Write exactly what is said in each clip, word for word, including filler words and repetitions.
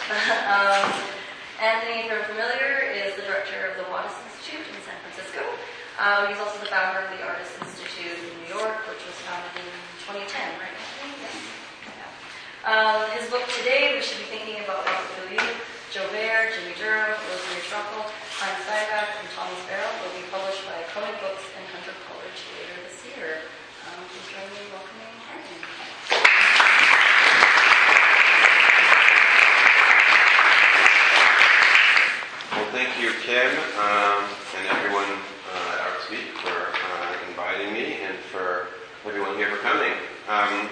um, Anthony, if you're familiar, is the director of the Wattis Institute in San Francisco. Uh, he's also the founder of the Artists Institute in New York, which was founded in twenty ten, right? Yes. Yeah. Um, his book today, we should be thinking about Robert Philippe, Joe Baer, Jimmy Durham, Rosemary Truffle, Heinz Steinbach, and Thomas Barrett will be published by Koenig Books and Hunter College later this year. Um, please join me in welcoming Anthony. Well, thank you, Kim, um, and everyone uh, at ArtSpeak for uh, inviting me, and for everyone here for coming. Um,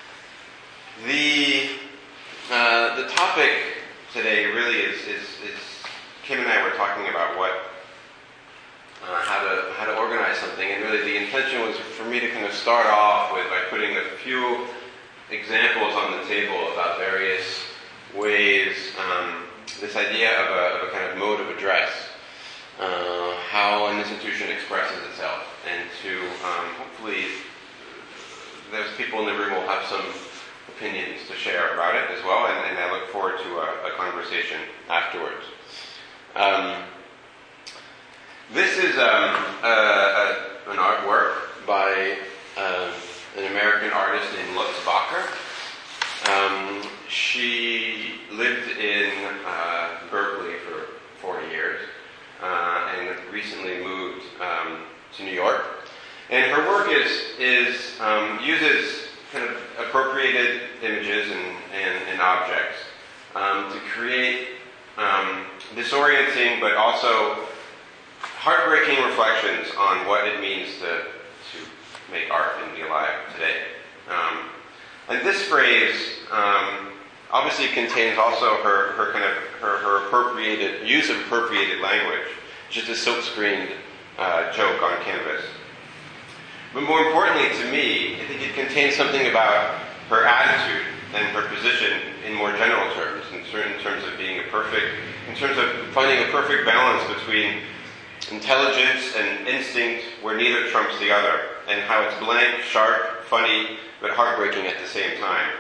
the uh, the topic today really is, is, is Kim and I were talking about what uh, how to how to organize something, and really the intention was for me to kind of start off with by putting a few examples on the table about various ways. Um, This idea of a, of a kind of mode of address, uh, how an institution expresses itself, and to um, hopefully those people in the room will have some opinions to share about it as well, and, and I look forward to a, a conversation afterwards. Um, this is um, a, a, an artwork by uh, an American artist named Lutz Bacher. Um, she lived in uh, Berkeley for forty years uh, and recently moved um, to New York. And her work is is um, uses kind of appropriated images and, and, and objects um, to create um, disorienting but also heartbreaking reflections on what it means to to make art and be alive today. Um, And this phrase um, obviously contains also her, her kind of her, her appropriated use of appropriated language, just a silk-screened uh, joke on canvas. But more importantly to me, I think it contains something about her attitude and her position in more general terms, in certain terms of being a perfect, in terms of finding a perfect balance between intelligence and instinct, where neither trumps the other, and how it's blank, sharp, funny, but heartbreaking at the same time.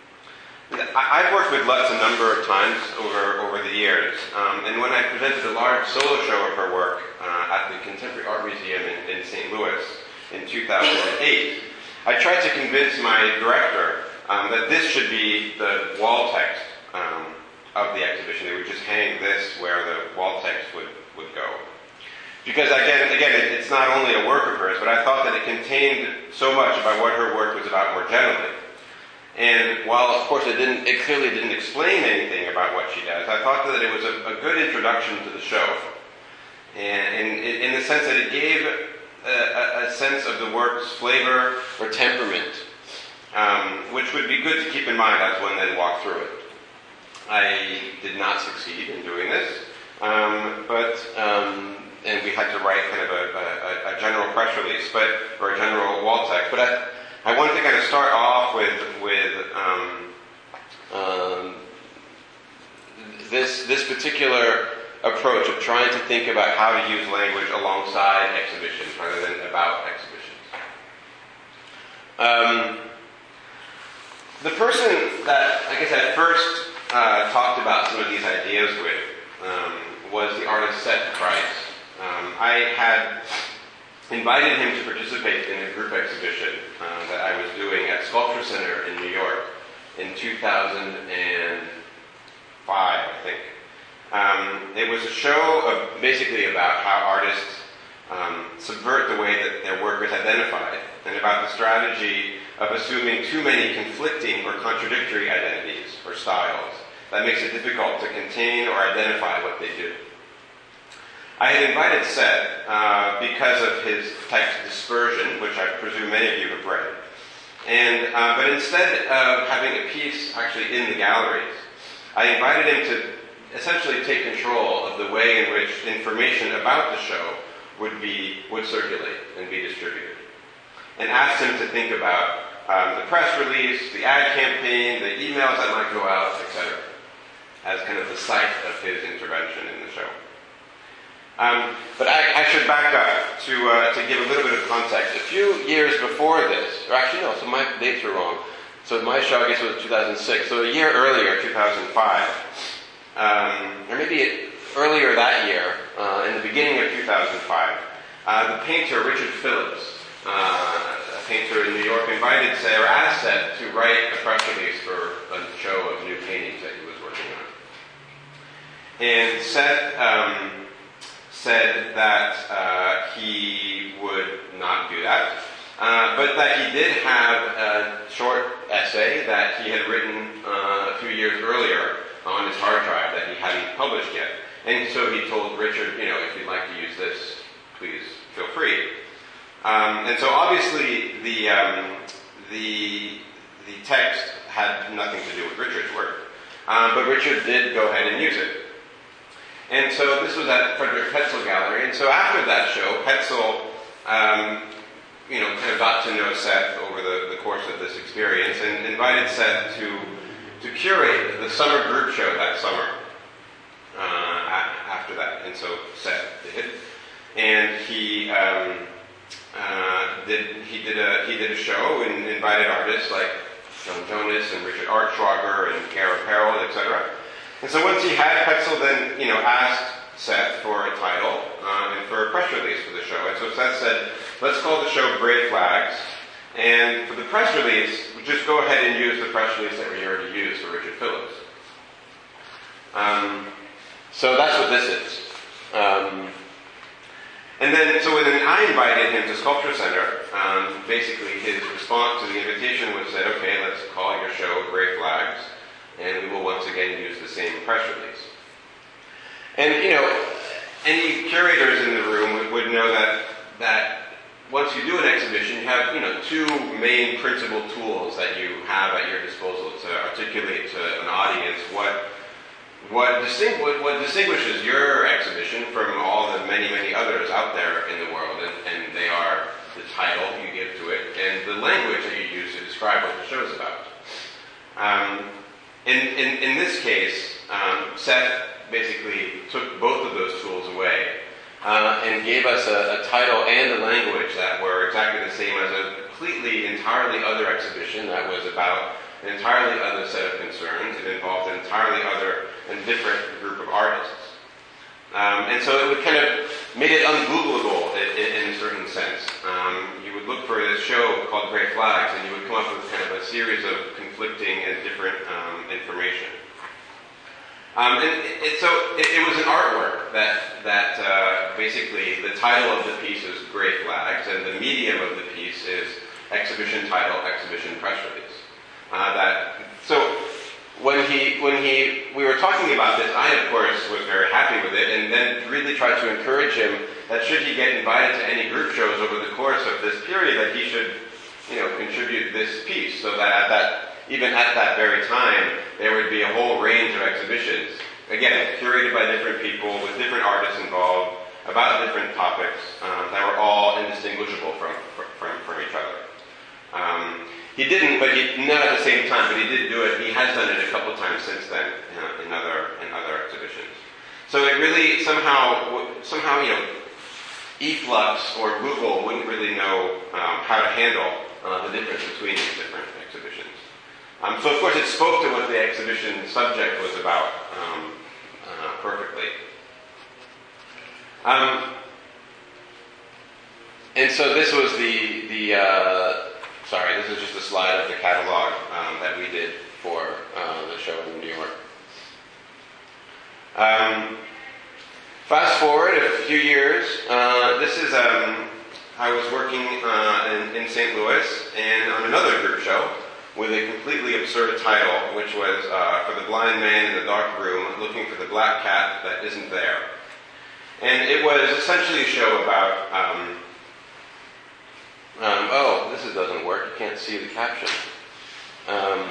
I've worked with Lutz a number of times over, over the years, um, and when I presented a large solo show of her work uh, at the Contemporary Art Museum in, in Saint Louis in two thousand eight, I tried to convince my director um, that this should be the wall text um, of the exhibition. They would just hang this where the wall text would, would go. Because again, again, it's not only a work of hers, but I thought that it contained so much about what her work was about more generally. And while, of course, it didn't, it clearly didn't explain anything about what she does, I thought that it was a, a good introduction to the show. And in, in the sense that it gave a, a sense of the work's flavor or temperament, um, which would be good to keep in mind as one then walked through it. I did not succeed in doing this, um, but... Um, and we had to write kind of a, a, a general press release, but or a general wall text. But I, I wanted to kind of start off with with um, um, this this particular approach of trying to think about how to use language alongside exhibitions rather than about exhibitions. Um, the person that I guess I first uh, talked about some of these ideas with um, was the artist Seth Price. Um, I had invited him to participate in a group exhibition uh, that I was doing at Sculpture Center in New York in two thousand five, I think. Um, it was a show of basically about how artists um, subvert the way that their work is identified, and about the strategy of assuming too many conflicting or contradictory identities or styles that makes it difficult to contain or identify what they do. I had invited Seth uh, because of his text Dispersion, which I presume many of you have read. And uh, but instead of having a piece actually in the galleries, I invited him to essentially take control of the way in which information about the show would be would circulate and be distributed, and asked him to think about um, the press release, the ad campaign, the emails that might go out, et cetera, as kind of the site of his intervention in the show. Um, but I, I should back up to uh, to give a little bit of context. A few years before this, or actually no, so my dates are wrong. So my show, I guess, was two thousand six. So a year earlier, two thousand five, um, or maybe it, earlier that year, uh, in the beginning of two thousand five, uh, the painter Richard Phillips, uh, a painter in New York, invited Seth, or asked Seth to write a press release for a show of new paintings that he was working on. And Seth um, said that uh, he would not do that, uh, but that he did have a short essay that he had written uh, a few years earlier on his hard drive that he hadn't published yet. And so he told Richard, you know, if you'd like to use this, please feel free. Um, and so obviously the, um, the, the text had nothing to do with Richard's work, um, but Richard did go ahead and use it. And so this was at Frederick Petzel Gallery, and so after that show, Petzel, um, you know, kind of got to know Seth over the, the course of this experience and invited Seth to, to curate the summer group show that summer uh, after that. And so Seth did. And he um, uh, did he did a he did a show and invited artists like Joan Jonas and Richard Archschwager and Gara Perel, et cetera. And so once he had, Petzel then, you know, asked Seth for a title uh, and for a press release for the show. And so Seth said, let's call the show Gray Flags. And for the press release, just go ahead and use the press release that we already used for Richard Phillips. Um, so that's what this is. Um, and then, so when I invited him to Sculpture Center, um, basically his response to the invitation was said, okay, let's call your show Gray Flags. And we will once again use the same press release. And, you know, any curators in the room would, would know that that once you do an exhibition, you have, you know, two main principal tools that you have at your disposal to articulate to an audience what what, distingu- what, what distinguishes your exhibition from all the many, many others out there in the world. And, and they are the title you give to it and the language that you use to describe what the show is about. Um, In, in, in this case, um, Seth basically took both of those tools away uh, and gave us a, a title and a language that were exactly the same as a completely, entirely other exhibition that was about an entirely other set of concerns. It involved an entirely other and different group of artists. Um, and so it would kind of made it ungoogleable in, in, in a certain sense. Um, you would look for this show called Gray Flags, and you would come up with kind of a series of conflicting and different um, information. Um, and it, it, so it, it was an artwork that that uh, basically the title of the piece is Gray Flags, and the medium of the piece is exhibition title, exhibition press release. Uh, that so. When he, when he, we were talking about this, I, of course, was very happy with it, and then really tried to encourage him that should he get invited to any group shows over the course of this period, that he should, you know, contribute this piece, so that at that, even at that very time, there would be a whole range of exhibitions, again, curated by different people, with different artists involved, about different topics, um, that were all indistinguishable from, from, from each other. Um, He didn't, but he not at the same time. But he did do it. He has done it a couple times since then uh, in other in other exhibitions. So it really somehow somehow you know, eFlux or Google wouldn't really know um, how to handle uh, the difference between these different exhibitions. Um, so of course it spoke to what the exhibition subject was about um, uh, perfectly. Um, and so this was the the. Uh, Sorry, this is just a slide of the catalog um, that we did for uh, the show in New York. Um, fast forward a few years. Uh, this is, um, I was working uh, in, in Saint Louis and on another group show with a completely absurd title, which was uh, For the Blind Man in the Dark Room, Looking for the Black Cat That Isn't There. And it was essentially a show about... Um, Um, oh, this is, doesn't work. You can't see the caption. Um,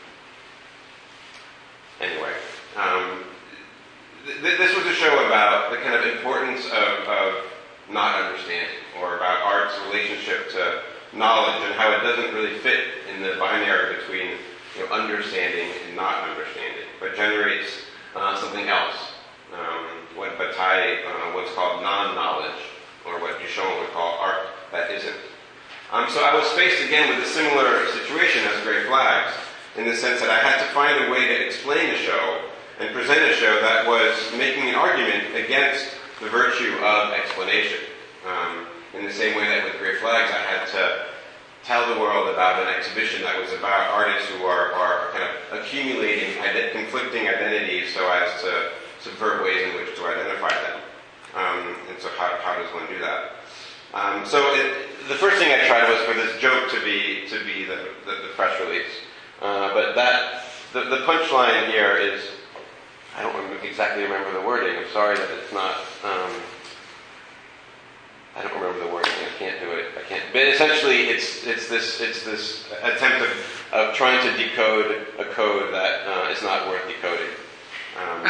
anyway, um, th- this was a show about the kind of importance of, of not understanding, or about art's relationship to knowledge and how it doesn't really fit in the binary between, you know, understanding and not understanding, but generates uh, something else. Um, what Bataille uh, once called non-knowledge, or what Duchamp would call art that isn't. Um, so I was faced again with a similar situation as Gray Flags, in the sense that I had to find a way to explain the show and present a show that was making an argument against the virtue of explanation. Um, in the same way that with Great Flags, I had to tell the world about an exhibition that was about artists who are, are kind of accumulating ident- conflicting identities so as to subvert ways in which to identify them. Um, and so how, how does one do that? Um, so it, the first thing I tried was for this joke to be to be the, the, the press release. Uh, but that the, the punchline here is, I don't remember, exactly remember the wording. I'm sorry that it's not. Um, I don't remember the wording. I can't do it. I can't. But essentially, it's it's this it's this attempt of, of trying to decode a code that uh, is not worth decoding. Um,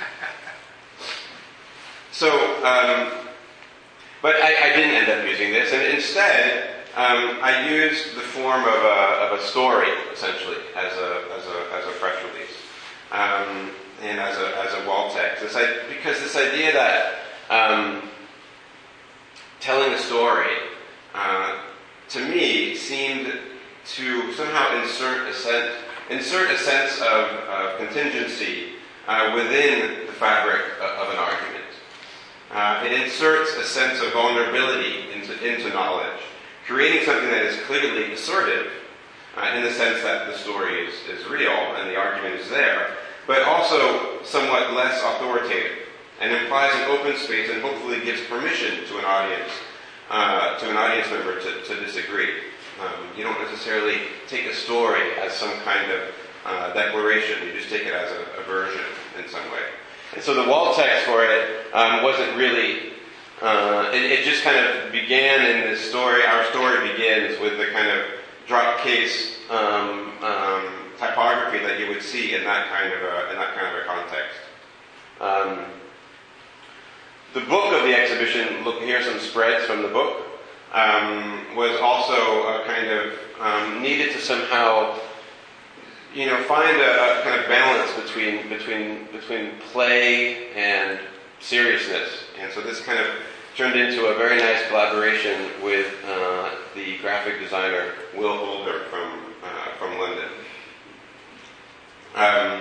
so, um, but I, I didn't end up using this, and instead um, I used the form of a of a story essentially as a as a as a press release. Um, and as a as a wall text. This, I, because this idea that um, telling a story, uh, to me, seemed to somehow insert a sense, insert a sense of, of contingency uh, within the fabric of, of an argument. Uh, it inserts a sense of vulnerability into, into knowledge, creating something that is clearly assertive, uh, in the sense that the story is, is real and the argument is there, but also somewhat less authoritative, and implies an open space and hopefully gives permission to an audience, uh, to an audience member to, to disagree. Um, you don't necessarily take a story as some kind of uh, declaration. You just take it as a, a version in some way. And so the wall text for it um, wasn't really. Uh, it, it just kind of began in this story. Our story begins with the kind of drop case. Um, um, typography that you would see in that kind of a, in that kind of a context. Um, the book of the exhibition, look here are some spreads from the book, um, was also a kind of um, needed to somehow, you know, find a, a kind of balance between between between play and seriousness, and so this kind of turned into a very nice collaboration with uh, the graphic designer Will Holder from uh, from London. Um,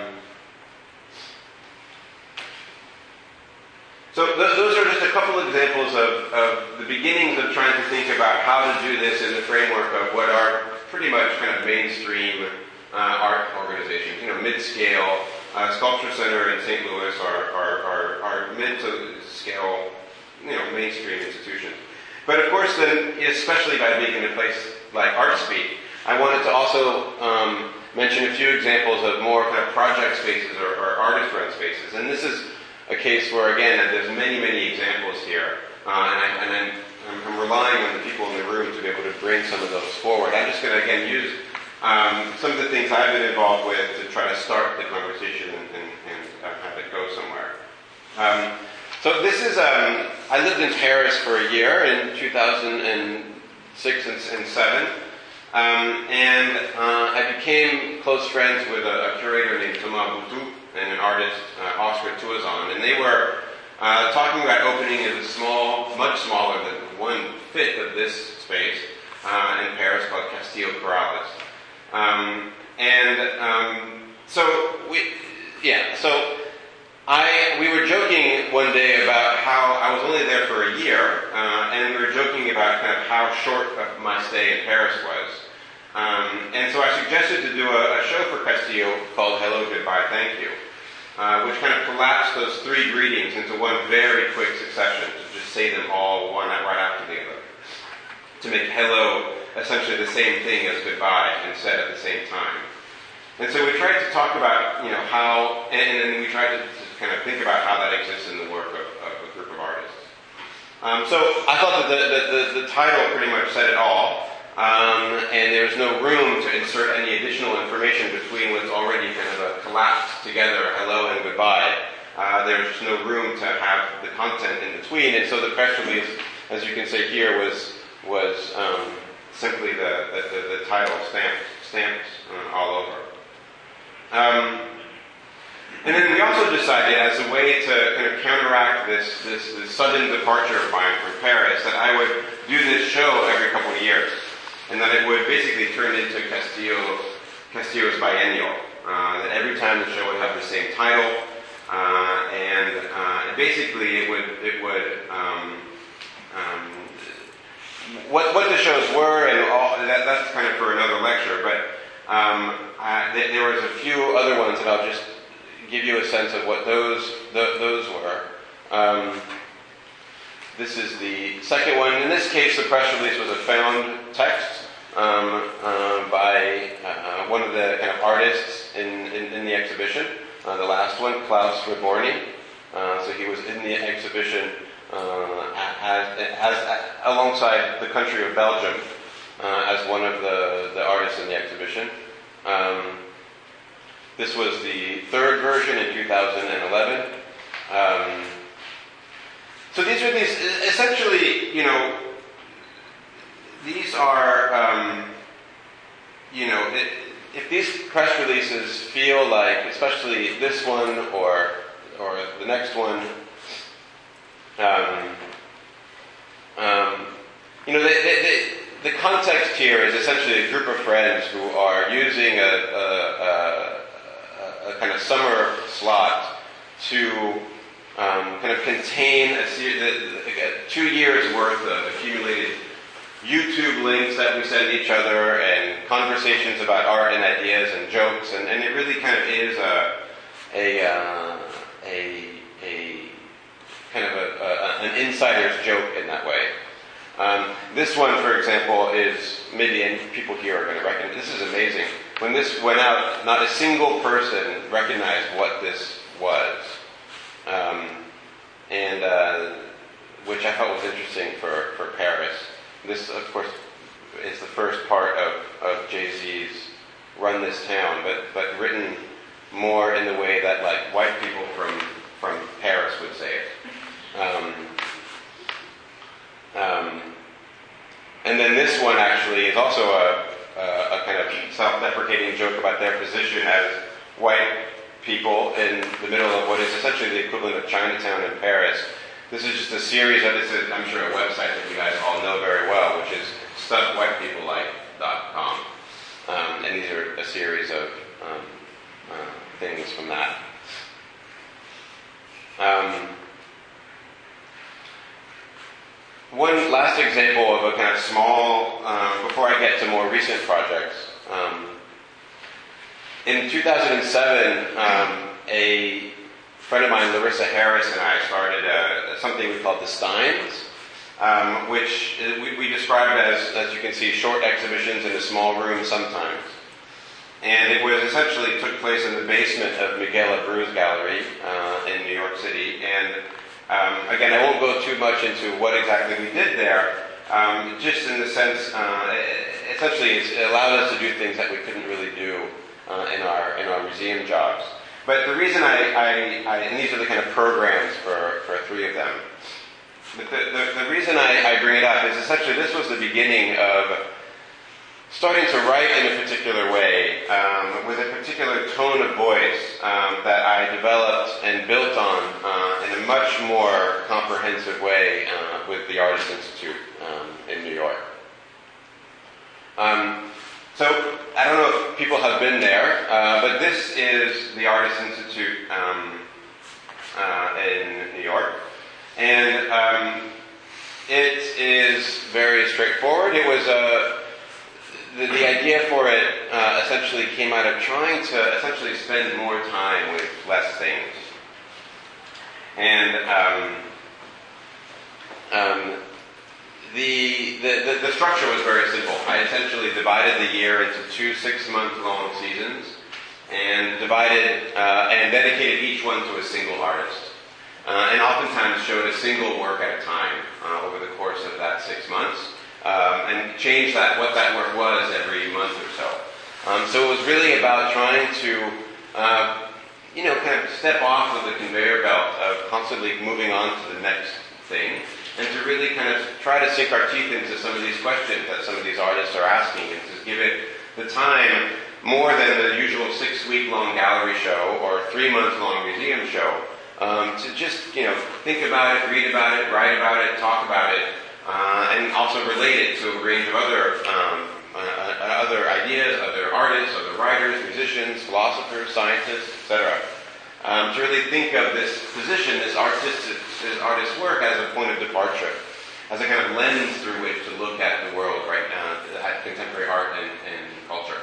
so th- those are just a couple examples of, of the beginnings of trying to think about how to do this in the framework of what are pretty much kind of mainstream uh, art organizations. You know, mid-scale. Uh, Sculpture Center in Saint Louis are, are, are, are mid-to-scale, you know, mainstream institutions. But of course, then, especially by being in a place like ArtSpeak, I wanted to also um, mention a few examples of more kind of project spaces or, or artist-run spaces. And this is a case where, again, there's many, many examples here. Uh, and I, and I'm, I'm, I'm relying on the people in the room to be able to bring some of those forward. I'm just going to, again, use um, some of the things I've been involved with to try to start the conversation and, and, and uh, have it go somewhere. Um, so this is, um, I lived in Paris for a year in two thousand six and two thousand seven. Um, and uh, I became close friends with a, a curator named Thomas Boutou and an artist, uh, Oscar Tuazon, and they were uh, talking about opening a small, much smaller than one-fifth of this space uh, in Paris called Castillo Corrales. Um, and um, so we, yeah, so I we were joking one day about how I was only there for a year, uh, and we were joking about kind of how short of my stay in Paris was. Um, and so I suggested to do a, a show for Castillo called Hello, Goodbye, Thank You, uh, which kind of collapsed those three greetings into one very quick succession, to just say them all one right after the other, to make hello essentially the same thing as goodbye and said at the same time. And so we tried to talk about, you know, how, and, and then we tried to, to kind of think about how that exists in the work of, of a group of artists. Um, so I thought that the, the, the, the title pretty much said it all. Um, and there's no room to insert any additional information between what's already kind of a collapsed together hello and goodbye. Uh, there's no room to have the content in between, and so the press release, as you can see here, was was um, simply the, the, the, the title stamped stamped uh, all over. Um, and then we also decided, as a way to kind of counteract this, this this sudden departure of mine from Paris, that I would do this show every couple of years. And that it would basically turn into Castillo, Castillo's biennial. Uh, that every time the show would have the same title, basically, it would it would um, um, what what the shows were, and all that, that's kind of for another lecture. But um, I, th- there was a few other ones that I'll just give you a sense of what those th- those were. Um, this is the second one. In this case, the press release was a found text um, uh, by uh, one of the kind of artists in, in, in the exhibition. Uh, the last one, Klaus Raborny. Uh, so he was in the exhibition uh, as, as, as, alongside the country of Belgium uh, as one of the, the artists in the exhibition. Um, this was the third version in two thousand eleven. Um, so these are these, essentially, you know, these are, um, you know, it, if these press releases feel like, especially this one or or the next one, um, um, you know, they, they, they, the context here is essentially a group of friends who are using a, a, a, a kind of summer slot to um, kind of contain a, a two years worth of accumulated YouTube links that we send each other and conversations about art and ideas and jokes, and, and it really kind of is a a uh, a, a kind of a, a, an insider's joke in that way. Um, this one, for example, is maybe, and people here are going to recognize, this is amazing. When this went out, not a single person recognized what this was, um, and uh, which I thought was interesting for, for Paris. This, of course, is the first part of, of Jay-Z's Run This Town, but, but written more in the way that, like, white people from, from Paris would say it. Um, um, and then this one, actually, is also a, a, a kind of self-deprecating joke about their position as white people in the middle of what is essentially the equivalent of Chinatown in Paris. This is just a series of, this is, I'm sure, a website that you guys all know very well, which is stuff white people like dot com. Um, and these are a series of um, uh, things from that. Um, one last example of a kind of small, um, before I get to more recent projects. Um, in two thousand seven, um, a friend of mine, Larissa Harris, and I started a, something we called the Steins, um, which we, we described as, as you can see, short exhibitions in a small room sometimes. And it was essentially took place in the basement of Miguel Abreu's gallery uh, in New York City. And um, again, I won't go too much into what exactly we did there, um, just in the sense, uh, essentially, it allowed us to do things that we couldn't really do uh, in our in our museum jobs. But the reason I, I, I, and these are the kind of programs for, for three of them. But the, the, the reason I, I bring it up is essentially this was the beginning of starting to write in a particular way, um, with a particular tone of voice um, that I developed and built on uh, in a much more comprehensive way uh, with the Artists Institute um, in New York. Um, So, I don't know if people have been there, uh, but this is the Artists Institute um, uh, in New York. And um, it is very straightforward. It was, uh, the, the idea for it uh, essentially came out of trying to essentially spend more time with less things. And um, um, The, the, the structure was very simple. I essentially divided the year into two six-month-long seasons and divided uh, and dedicated each one to a single artist. Uh, and oftentimes showed a single work at a time uh, over the course of that six months um, and changed that what that work was every month or so. Um, so it was really about trying to uh, you know, kind of step off of the conveyor belt of constantly moving on to the next thing, and to really kind of try to sink our teeth into some of these questions that some of these artists are asking, and to give it the time more than the usual six-week-long gallery show or three-month-long museum show, um, to just, you know, think about it, read about it, write about it, talk about it, uh, and also relate it to a range of other um, uh, other ideas, other artists, other writers, musicians, philosophers, scientists, et cetera. Um, um, to really think of this position, this artist, this artist's work, as a point of departure, as a kind of lens through which to look at the world right now, at contemporary art and, and culture.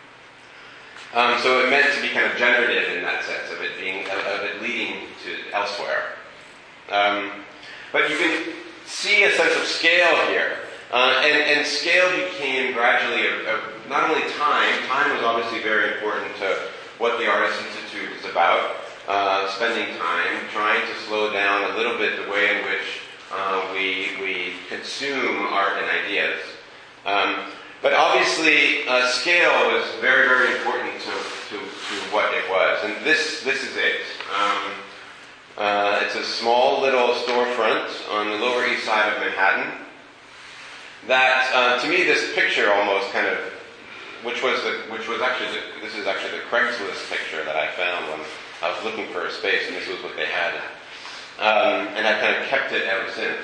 Um, so it meant to be kind of generative in that sense, of it being, of, of it leading to elsewhere. Um, but you can see a sense of scale here. Uh, and, and scale became gradually, a, a, not only time, time was obviously very important to what the Artists Institute is about, uh, spending time, trying to slow down a little bit the way in which uh, we, we consume art and ideas. Um, but obviously, uh, scale was very, very important to, to, to what it was. And this, this is it. Um, uh, it's a small little storefront on the Lower East Side of Manhattan. That, uh, to me, this picture almost kind of, which was the, which was actually, the, this is actually the Craigslist picture that I found when I was looking for a space, and this was what they had. Um, and I kind of kept it ever since.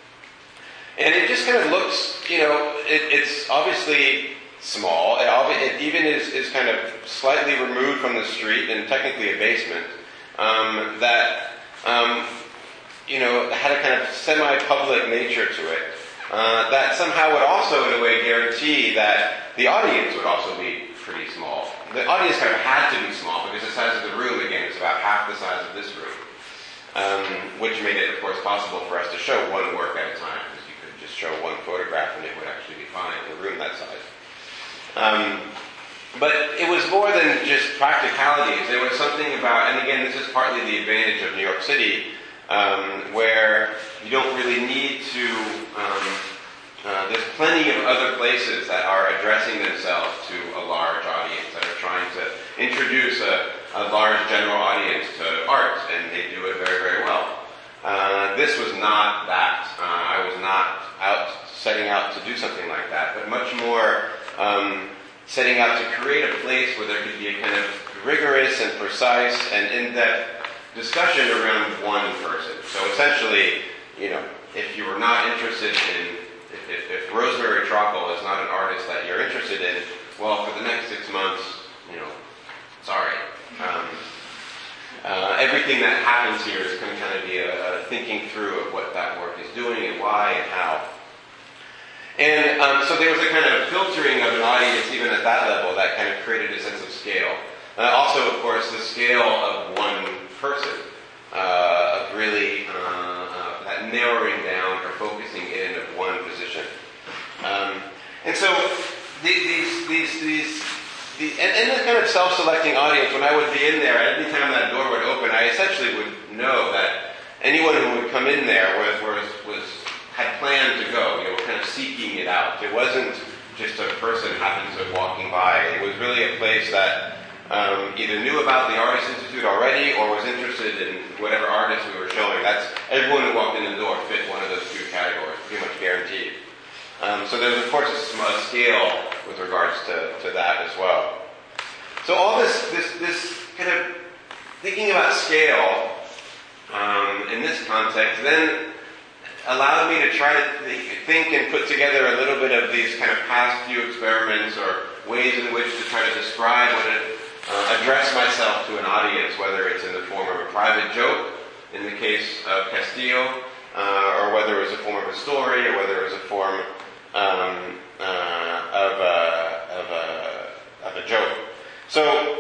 And it just kind of looks, you know, it, it's obviously small. It, it even is, is kind of slightly removed from the street, and technically a basement, um, that, um, you know, had a kind of semi-public nature to it. Uh, that somehow would also, in a way, guarantee that the audience would also be pretty small. The audience kind of had to be small because the size of the room, again, is about half the size of this room, um, which made it, of course, possible for us to show one work at a time, because you could just show one photograph and it would actually be fine in a room that size. Um, but it was more than just practicalities. There was something about, and again, this is partly the advantage of New York City, Um, where you don't really need to, um, uh, there's plenty of other places that are addressing themselves to a large audience, that are trying to introduce a, a large general audience to art, and they do it very, very well. Uh, this was not that. Uh, I was not out setting out to do something like that, but much more um, setting out to create a place where there could be a kind of rigorous and precise and in-depth discussion around one person. So essentially, you know, if you were not interested in, if, if, if Rosemary Trockle is not an artist that you're interested in, well, for the next six months, you know, sorry. Um, uh, everything that happens here is going to kind of be a, a thinking through of what that work is doing and why and how. And um, so there was a kind of filtering of an audience even at that level that kind of created a sense of scale. Uh, also, of course, the scale of one person, uh, of really uh, uh, that narrowing down or focusing in of one position. Um, and so these, these, these, these and, and the kind of self-selecting audience, when I would be in there, at any time that door would open, I essentially would know that anyone who would come in there was, was, was had planned to go, you know, kind of seeking it out. It wasn't just a person happened to walking by. It was really a place that Um, either knew about the Artists Institute already or was interested in whatever artists we were showing. That's everyone who walked in the door fit one of those two categories, pretty much guaranteed. Um, so there's, of course, a, a scale with regards to, to that as well. So all this, this, this kind of thinking about scale um, in this context then allowed me to try to think, think and put together a little bit of these kind of past few experiments or ways in which to try to describe what it Uh, address myself to an audience, whether it's in the form of a private joke, in the case of Castillo, uh, or whether it was a form of a story, or whether it was a form um, uh, of, a, of, a, of a joke. So,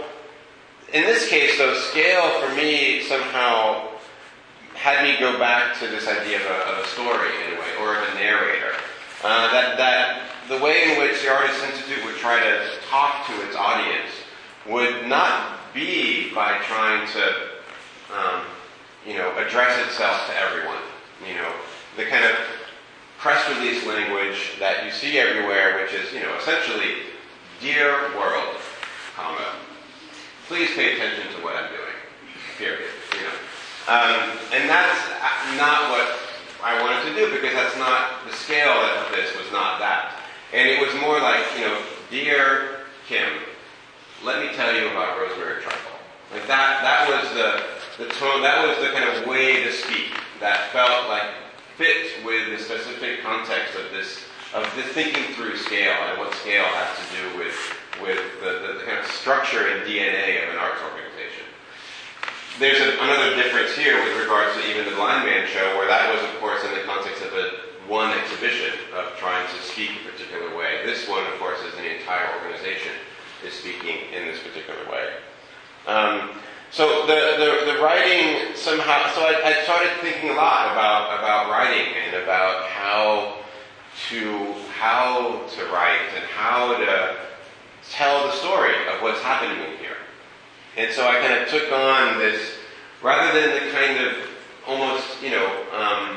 in this case, though, scale for me somehow had me go back to this idea of a, of a story, in a way, or of a narrator. Uh, that, that the way in which the Artists Institute would try to talk to its audience would not be by trying to, um, you know, address itself to everyone. You know, the kind of press release language that you see everywhere, which is, you know, essentially, dear world, comma, please pay attention to what I'm doing, period. You know, um, and that's not what I wanted to do, because that's not the scale of this was not that, and it was more like, you know, dear Kim, let me tell you about Rosemary Trockle. Like that, that was the, the tone, that was the kind of way to speak that felt like fit with the specific context of this, of this thinking through scale and what scale has to do with, with the, the, the kind of structure and D N A of an arts organization. there's a, another difference here with regards to even the Blind Man show, where that was, of course, in the context of a one exhibition of trying to speak a particular way. This one, of course, is the entire organization is speaking in this particular way. Um, so the, the, the writing somehow, so I, I started thinking a lot about, about writing and about how to, how to write and how to tell the story of what's happening here. And so I kind of took on this, rather than the kind of almost, you know, um,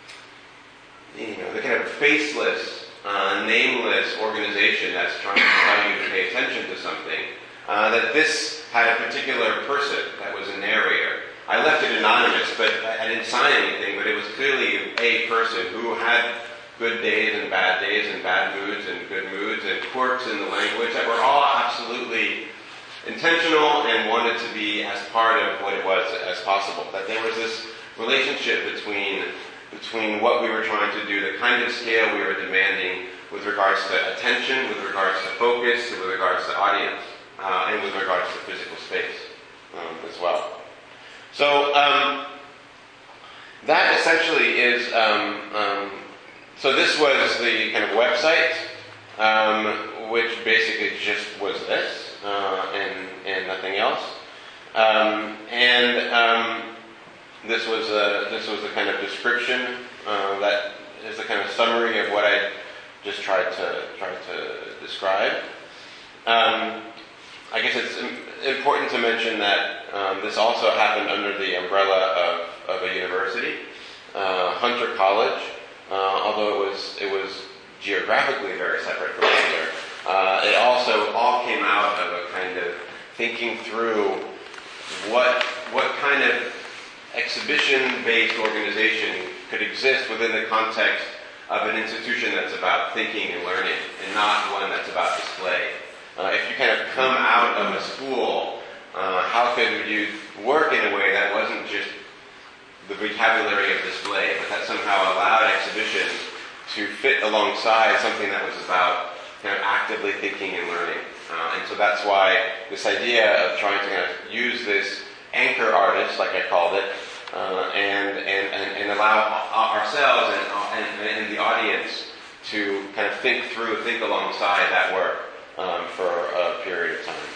you know, the kind of faceless, uh, nameless organization that's trying to tell you to pay attention to something, uh, that this had a particular person that was a narrator. I left it anonymous, but I, I didn't sign anything, but it was clearly a person who had good days and bad days and bad moods and good moods and quirks in the language that were all absolutely intentional and wanted to be as part of what it was as possible. That there was this relationship between between what we were trying to do, the kind of scale we were demanding with regards to attention, with regards to focus, with regards to audience, uh, and with regards to physical space um, as well. So um, that essentially is, um, um, so this was the kind of website, um, which basically just was this, uh, and, and nothing else. Um, and um, This was a, this was the kind of description uh, that is the kind of summary of what I just tried to tried to describe. Um, I guess it's important to mention that um, this also happened under the umbrella of, of a university, uh, Hunter College. Uh, although it was it was geographically very separate from Hunter, uh, it also all came out of a kind of thinking through what what kind of exhibition-based organization could exist within the context of an institution that's about thinking and learning and not one that's about display. Uh, if you kind of come out of a school, uh, how could you work in a way that wasn't just the vocabulary of display, but that somehow allowed exhibitions to fit alongside something that was about kind of actively thinking and learning. Uh, and so that's why this idea of trying to kind of use this anchor artist, like I called it, uh, and, and, and, and allow ourselves and, and, and the audience to kind of think through, think alongside that work um, for a period of time.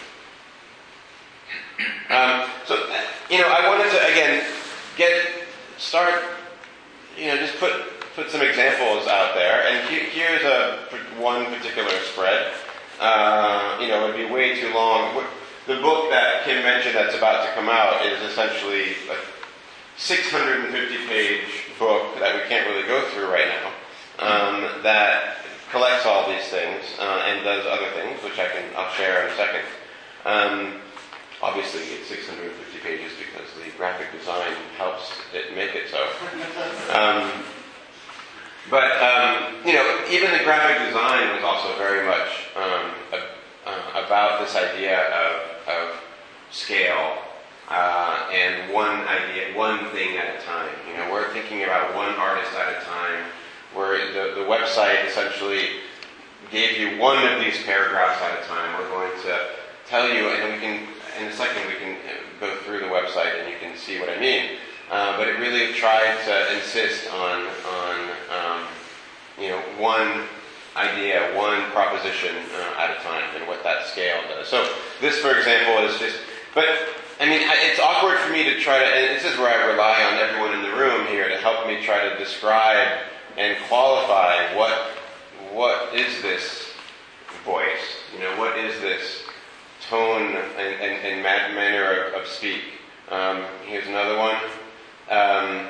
Um, so, you know, I wanted to, again, get, start, you know, just put put some examples out there. And he, here's a one particular spread. Uh, you know, it would be way too long. The book that Kim mentioned that's about to come out is essentially a six hundred fifty page book that we can't really go through right now, um, that collects all these things uh, and does other things, which I can I'll share in a second. Um, obviously, it's six hundred fifty pages because the graphic design helps it make it so. Um, but um, you know, even the graphic design was also very much um, a, uh, about this idea of of scale uh, and one idea, one thing at a time. You know, we're thinking about one artist at a time. Where the, the website essentially gave you one of these paragraphs at a time. We're going to tell you, and we can, in a second, we can go through the website and you can see what I mean. Uh, but it really tried to insist on, on um, you know, one idea, one proposition uh, at a time, and what that scale does. So this, for example, is just, but I mean, it's awkward for me to try to, and this is where I rely on everyone in the room here to help me try to describe and qualify what what is this voice? You know, what is this tone and, and, and manner of, of speak? Um, here's another one. Um,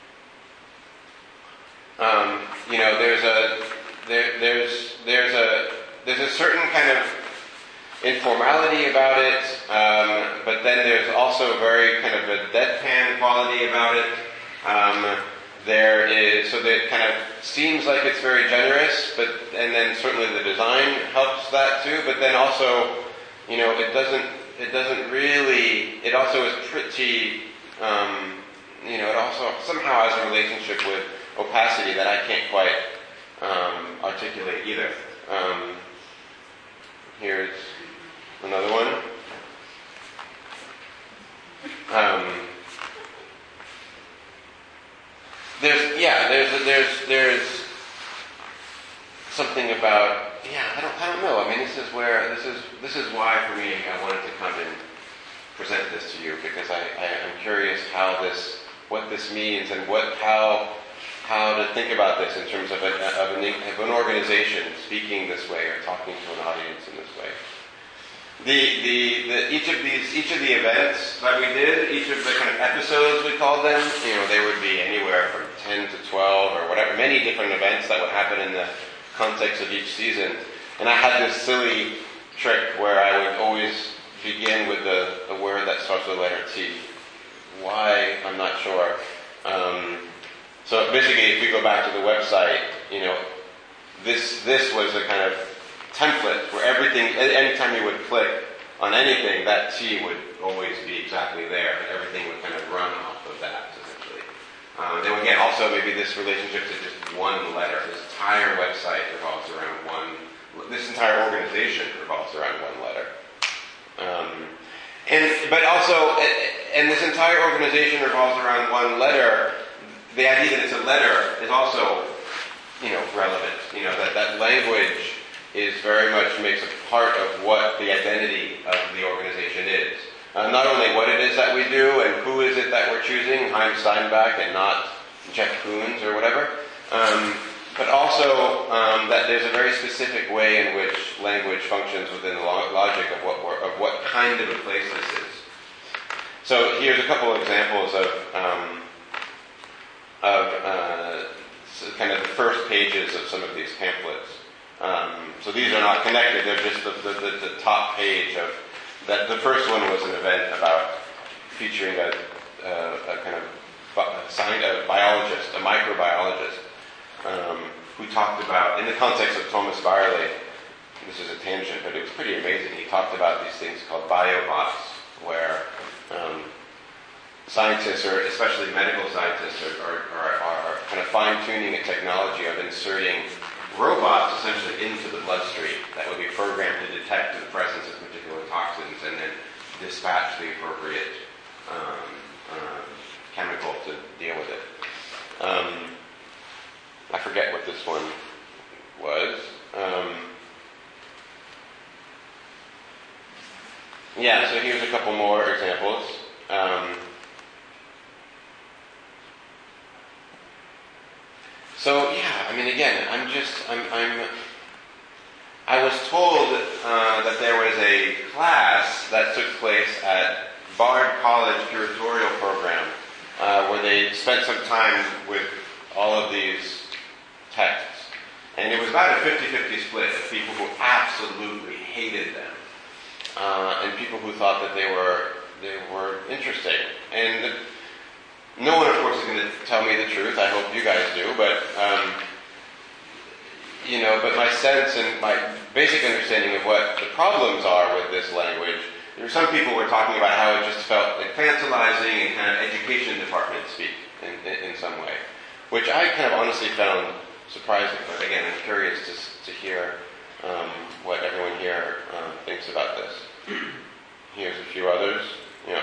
um, you know, there's a there, there's there's a there's a certain kind of informality about it, um, but then there's also very kind of a deadpan quality about it. Um, There is, so that it kind of seems like it's very generous, but, and then certainly the design helps that too, but then also, you know, it doesn't, it doesn't really, it also is pretty, um, you know, it also somehow has a relationship with opacity that I can't quite um, articulate either. Um, here's another one. Um, there's yeah, there's there's there's something about yeah, I don't I don't know. I mean, this is where this is this is why for me I wanted to come and present this to you, because I, I I'm curious how this what this means and what how how to think about this in terms of, a, of, an, of an organization speaking this way or talking to an audience in this way. The, the, the, each of these, each of the events that we did, each of the kind of episodes we called them, you know, they would be anywhere from ten to twelve or whatever, many different events that would happen in the context of each season. And I had this silly trick where I would always begin with the, a word that starts with the letter T. Why? I'm not sure. Um, so basically, if you go back to the website, you know, this this was a kind of template where everything, anytime you would click on anything, that T would always be exactly there, and everything would kind of run off of that, essentially. Um, then again, also maybe this relationship to just one letter. This entire website revolves around one, this entire organization revolves around one letter. Um, and, but also, and this entire organization revolves around one letter. The idea that it's a letter is also, you know, relevant. You know, that, that language is very much makes a part of what the identity of the organization is. Uh, not only what it is that we do and who is it that we're choosing, Chaim Steinbach and not Jeff Koons or whatever, um, but also um, that there's a very specific way in which language functions within the lo- logic of what we're, of what kind of a place this is. So here's a couple of examples of um, of uh, kind of the first pages of some of these pamphlets. Um, so these are not connected; they're just the, the, the, the top page of that. The first one was an event about featuring a, a, a kind of a, science, a biologist, a microbiologist, um, who talked about, in the context of Thomas Byerly. This is a tangent, but it was pretty amazing. He talked about these things called biobots, where um, scientists, or especially medical scientists, are, are, are, are kind of fine-tuning a technology of inserting robots essentially into the bloodstream that would be programmed to detect the presence of particular toxins and then dispatch the appropriate um, uh, chemical to deal with it. Um, I forget what this one was. Um, yeah, so here's a couple more examples. Um, So yeah, I mean, again, I'm just, I'm, I'm I was told uh, that there was a class that took place at Bard College curatorial program uh, where they spent some time with all of these texts, and it was about a fifty-fifty split of people who absolutely hated them uh, and people who thought that they were they were interesting. And no one, of course, is going to tell me the truth. I hope you guys do. But, um, you know, but my sense and my basic understanding of what the problems are with this language, there were some people who were talking about how it just felt infantilizing and kind of education department speak in, in, in some way, which I kind of honestly found surprising. But again, I'm curious to, to hear um, what everyone here uh, thinks about this. Here's a few others. Yeah.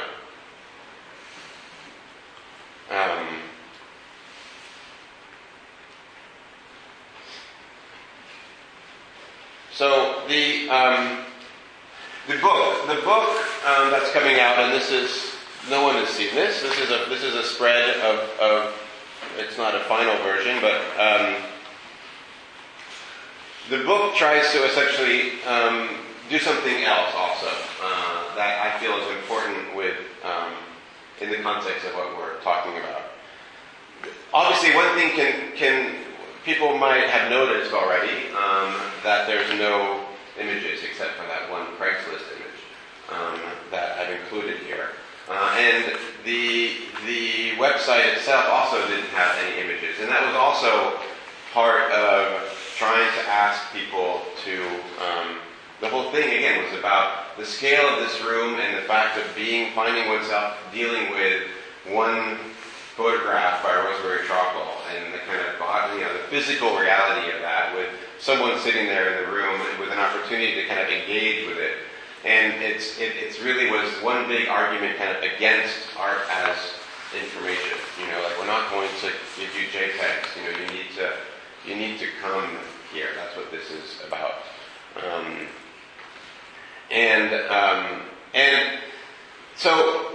Um, so the um, the book, the book um, that's coming out, and this is no one has seen this. This is a this is a spread of, of it's not a final version, but um, the book tries to essentially um, do something else also uh, that I feel is important with. Um, in the context of what we're talking about. Obviously, one thing can, can people might have noticed already, um, that there's no images except for that one Craigslist image um, that I've included here. Uh, and the, the website itself also didn't have any images. And that was also part of trying to ask people to... Um, The whole thing, again, was about the scale of this room and the fact of being, finding oneself dealing with one photograph by Rosemary Trockel and the kind of, you know, the physical reality of that with someone sitting there in the room with an opportunity to kind of engage with it. And it's it it's really was one big argument kind of against art as information. You know, like we're not going to give you JPEGs. You know, you need to you need to come here. That's what this is about. Um, and um, and so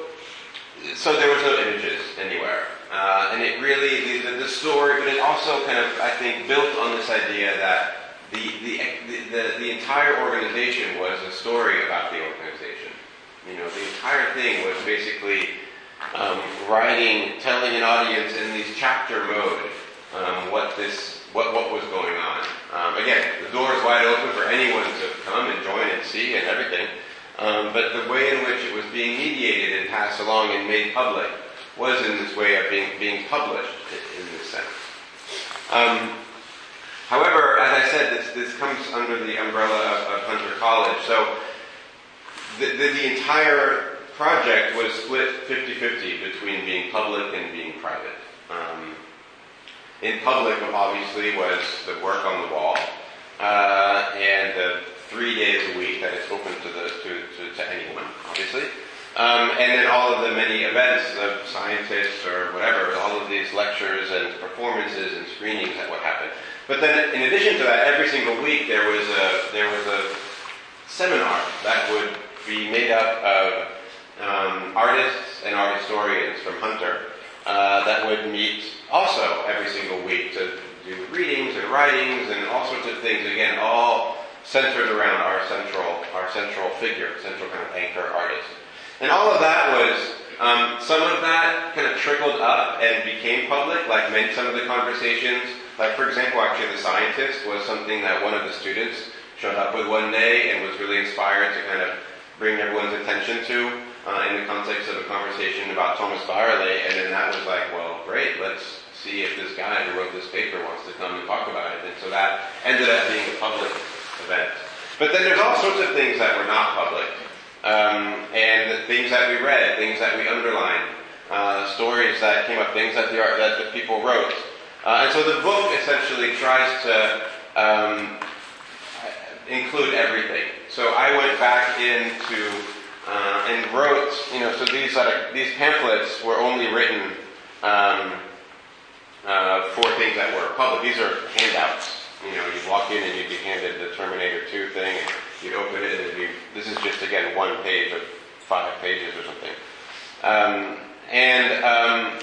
so there was no images anywhere, uh, and it really the, the story, but it also kind of I think built on this idea that. The, the, the, the entire organization was a story about the organization. You know, the entire thing was basically um, writing, telling an audience in these chapter mode um, what this, what, what was going on. Um, again, the door is wide open for anyone to come and join and see and everything. Um, but the way in which it was being mediated and passed along and made public was in this way of being, being published in, in this sense. Um, However, as I said, this, this comes under the umbrella of, of Hunter College. So the, the, the entire project was split fifty-fifty between being public and being private. Um, in public, obviously, was the work on the wall, uh, and the three days a week that it's open to, the, to, to, to anyone, obviously. Um, and then all of the many events of scientists or whatever, all of these lectures and performances and screenings that would happen. But then, in addition to that, every single week there was a there was a seminar that would be made up of um, artists and art historians from Hunter uh, that would meet also every single week to do readings and writings and all sorts of things. Again, all centered around our central our central figure, central kind of anchor artist. And all of that was, um, some of that kind of trickled up and became public, like many, some of the conversations, like for example, actually the scientist was something that one of the students showed up with one day and was really inspired to kind of bring everyone's attention to uh, in the context of a conversation about Thomas Bayerle, and then that was like, well, great, let's see if this guy who wrote this paper wants to come and talk about it. And so that ended up being a public event. But then there's all sorts of things that were not public. Um, and the things that we read, things that we underlined, uh, stories that came up, things that the art, that the people wrote. Uh, and so the book essentially tries to um, include everything. So I went back into uh, and wrote, you know, so these are, these pamphlets were only written um, uh, for things that were public. These are handouts. You know, you'd walk in and you'd be handed the Terminator two thing, and you'd open it and it'd be, this is just, again, one page of five pages or something. Um, and um,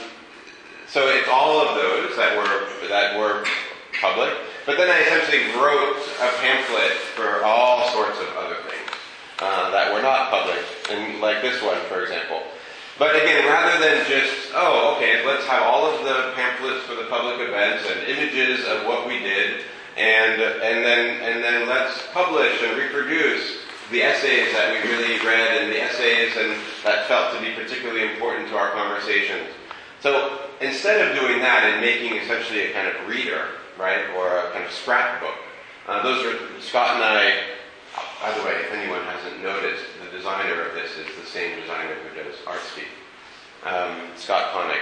so it's all of those that were that were public. But then I essentially wrote a pamphlet for all sorts of other things uh, that were not public, and like this one, for example. But again, rather than just, oh, okay, let's have all of the pamphlets for the public events and images of what we did, and and then and then let's publish and reproduce the essays that we really read and the essays and that felt to be particularly important to our conversations. So instead of doing that and making essentially a kind of reader, right, or a kind of scrapbook, uh, those are Scott and I. By the way, if anyone hasn't noticed, the designer of this is the same designer who does Artspeak, um, Scott Koenig.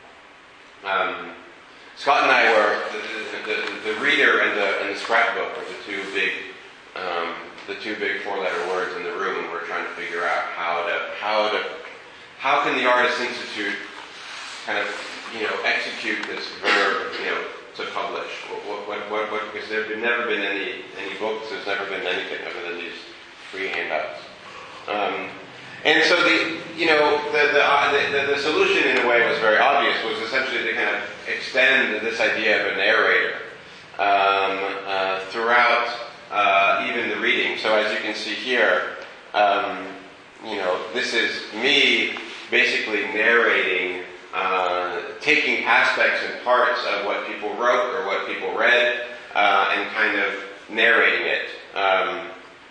Um, Scott and I were the, the, the reader and the, and the scrapbook were the two big, um, the two big four-letter words in the room, and we're trying to figure out how to, how to, how can the Artists Institute kind of, you know, execute this verb, you know, to publish. What, what, what, what, because there have never been any any books. There's never been anything other than these free handouts. Um, and so the you know the the, uh, the the solution in a way was very obvious. Was essentially to kind of extend this idea of a narrator um, uh, throughout uh, even the reading. So as you can see here, um, you know this is me basically narrating. Uh, taking aspects and parts of what people wrote or what people read uh, and kind of narrating it. Um,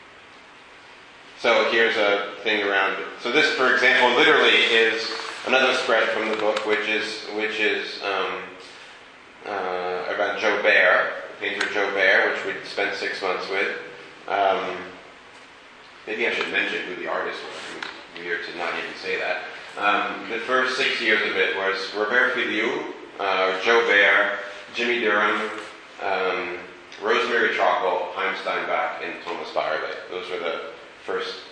so here's a thing around. So this, for example, literally is another spread from the book, which is which is um, uh, about Joubert, the painter Joubert, which we spent six months with. Um, maybe I should mention who the artist was. It's weird to not even say that. Um, the first six years of it was Robert Filiou, uh, Joubert, Jimmy Durham, um, Rosemary Trockle, Chaim Steinbach, and Thomas Bayerle. Those were the first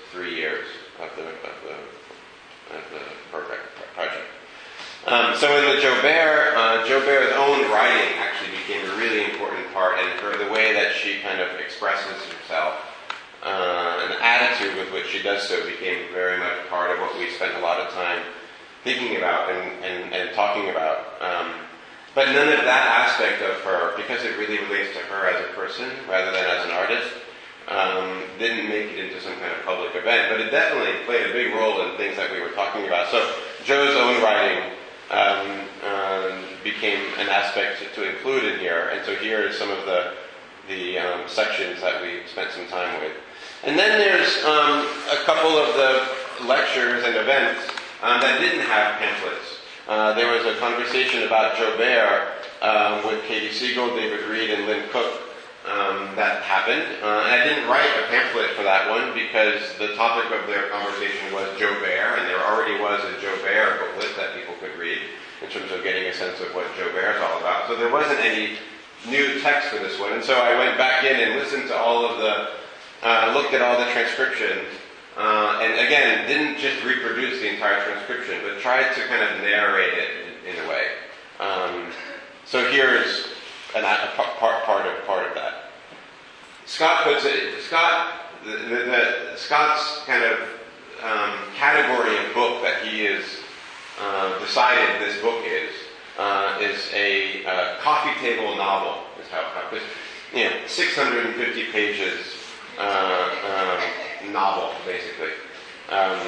three years of the of the, of the project. project. Um, so in the Joubert, uh, Joubert's own writing actually became a really important part, and her, the way that she kind of expresses herself, uh, and the attitude with which she does so became very much part of what we spent a lot of time thinking about and, and, and talking about. Um, but none of that aspect of her, because it really relates to her as a person rather than as an artist, um, didn't make it into some kind of public event. But it definitely played a big role in things that we were talking about. So Jo's own writing um, um, became an aspect to, to include in here. And so here is some of the, the um, sections that we spent some time with. And then there's um, a couple of the lectures and events um, that didn't have pamphlets. Uh, there was a conversation about Joubert um, with Katie Siegel, David Reed, and Lynn Cook um, that happened. Uh, and I didn't write a pamphlet for that one because the topic of their conversation was Joubert, and there already was a Joubert booklet that people could read in terms of getting a sense of what Joubert is all about. So there wasn't any new text for this one. And so I went back in and listened to all of the Uh, looked at all the transcription, uh, and again, didn't just reproduce the entire transcription, but tried to kind of narrate it in, in a way. Um, so here's an, a part, part of part of that. Scott puts it. Scott, the, the, the, Scott's kind of um, category of book that he has uh, decided this book is uh, is a uh, coffee table novel. Is how, how you know, six hundred fifty pages. Uh, um, novel, basically. Um,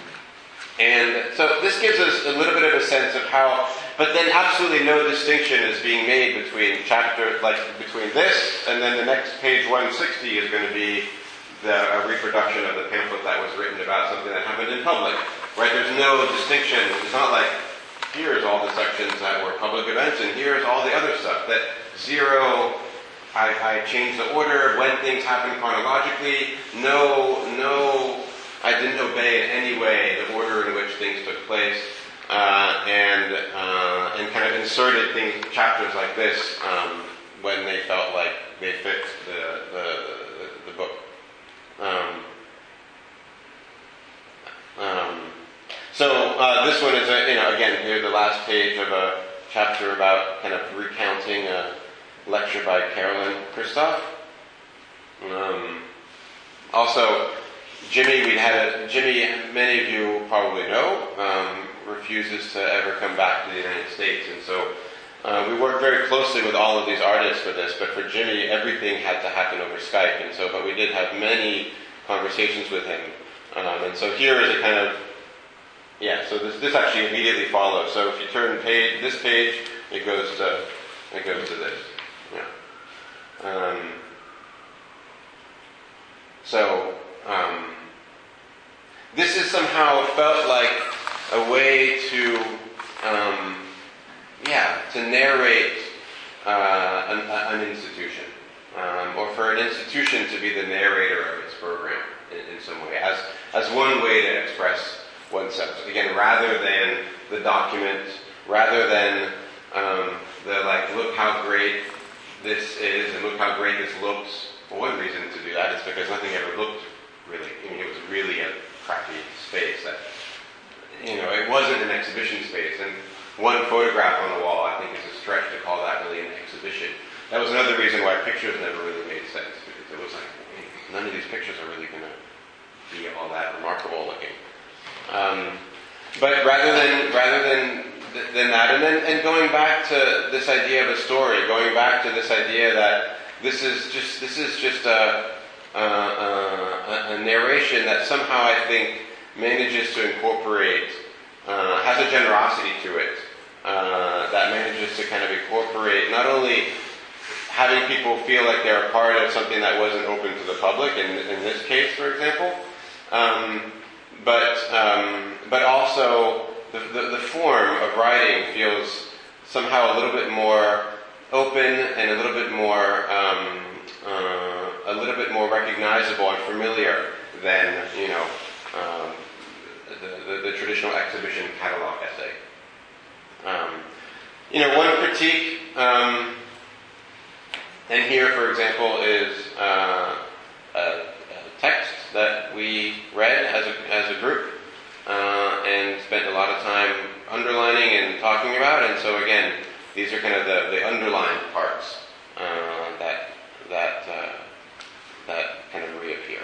and so this gives us a little bit of a sense of how, but then absolutely no distinction is being made between chapter, like between this and then the next page one sixty is going to be the a reproduction of the pamphlet that was written about something that happened in public, right? There's no distinction. It's not like here's all the sections that were public events and here's all the other stuff. That zero. I, I changed the order when things happened chronologically. No, no, I didn't obey in any way the order in which things took place, uh, and uh, and kind of inserted things, chapters like this um, when they felt like they fit the the, the, the book. Um, um, so uh, this one is a, you know again here the last page of a chapter about kind of recounting a lecture by Carolyn Christoph. Um, also, Jimmy, we had a, Jimmy, many of you probably know, um, refuses to ever come back to the United States, and so uh, we worked very closely with all of these artists for this. But for Jimmy, everything had to happen over Skype, and so but we did have many conversations with him. Um, and so here is a kind of yeah. So this this actually immediately follows. So if you turn page this page, it goes to it goes to this. Yeah. Um, so, um, this is somehow felt like a way to, um, yeah, to narrate uh, an, an institution, um, or for an institution to be the narrator of its program in, in some way, as as one way to express oneself. Again, rather than the document, rather than um, the like, look how great this is, and look how great this looks. Well, one reason to do that is because nothing ever looked really, I mean, it was really a crappy space that, you know, it wasn't an exhibition space, and one photograph on the wall, I think, is a stretch to call that really an exhibition. That was another reason why pictures never really made sense, because it was like, none of these pictures are really going to be all that remarkable looking. Um, but rather than, rather than than that, and then and going back to this idea of a story, going back to this idea that this is just this is just a a, a, a narration that somehow I think manages to incorporate, uh, has a generosity to it, uh, that manages to kind of incorporate not only having people feel like they're a part of something that wasn't open to the public, in, in this case, for example, um, but um, but also The, the, the form of writing feels somehow a little bit more open and a little bit more um, uh, a little bit more recognizable and familiar than you know um, the, the, the traditional exhibition catalog essay. Um, you know, one critique, um, and here, for example, is uh, a, a text that that we read as a, as a group uh, and spent a lot of time underlining and talking about. And so again, these are kind of the, the underlined parts uh, that that uh, that kind of reappear.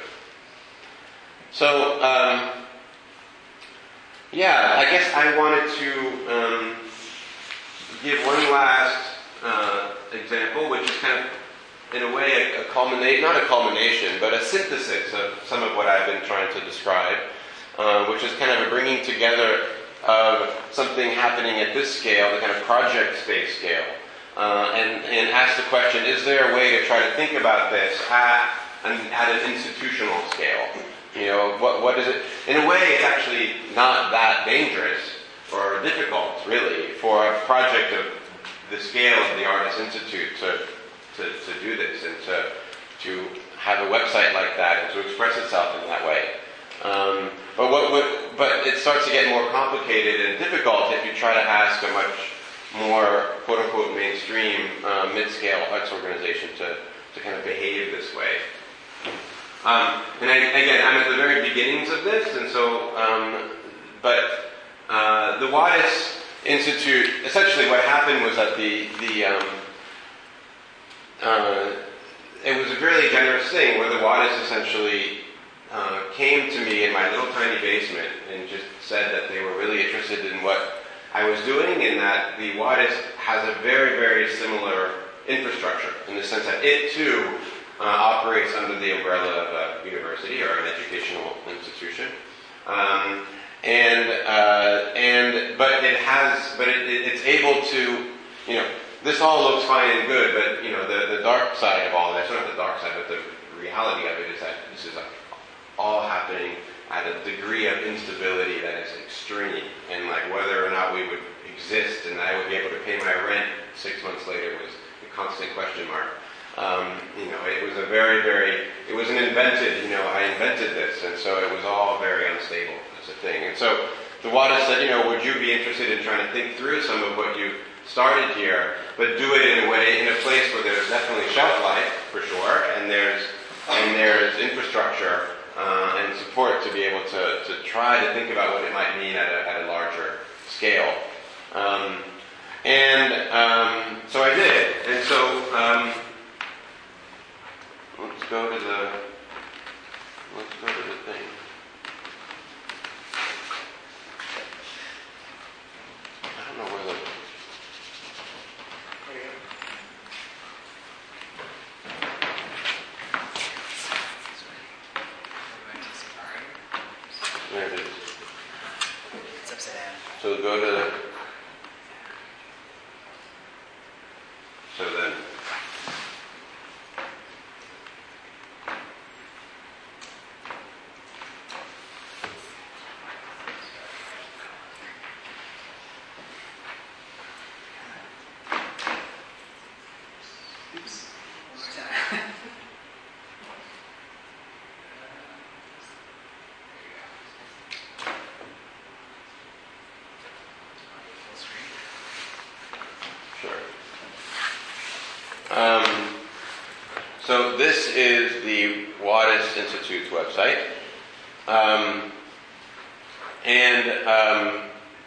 So um, yeah, I guess I wanted to um, give one last uh, example, which is kind of, in a way, a, a culminate, not a culmination, but a synthesis of some of what I've been trying to describe, uh, which is kind of a bringing together of something happening at this scale, the kind of project space scale, uh, and, and ask the question, is there a way to try to think about this at an, at an institutional scale? You know, what what is it? In a way, it's actually not that dangerous or difficult, really, for a project of the scale of the Artists Institute to To, to do this and to to have a website like that and to express itself in that way. Um, but what, what but it starts to get more complicated and difficult if you try to ask a much more quote unquote mainstream uh, mid-scale arts organization to, to kind of behave this way. Um, and I, again, I'm at the very beginnings of this, and so um, but uh, the Wadis Institute, essentially what happened was that the the um, Uh, it was a really generous thing where the Wadis essentially uh, came to me in my little tiny basement and just said that they were really interested in what I was doing, and that the Wadis has a very, very similar infrastructure in the sense that it too uh, operates under the umbrella of a university or an educational institution. Um, and uh, and but it has, but it, it, it's able to, you know. This all looks fine and good, but you know the, the dark side of all this, not the dark side, but the reality of it is that this is like all happening at a degree of instability that is extreme, and like whether or not we would exist and I would be able to pay my rent six months later was a constant question mark. Um, you know, it was a very, very, it was an invented, you know, I invented this, and so it was all very unstable as a thing. And so the Wadis said, you know, would you be interested in trying to think through some of what you started here, but do it in a way, in a place where there's definitely shelf life, for sure, and there's and there's infrastructure uh, and support to be able to, to try to think about what it might mean at a, at a larger scale. Um, and um, so I did. And so um, let's go to the let's go to the thing. I don't know where the There it is. It's upside down. So go to the, so then, Oops. One more time. Um, so this is the Wadis Institute's website, um, and um,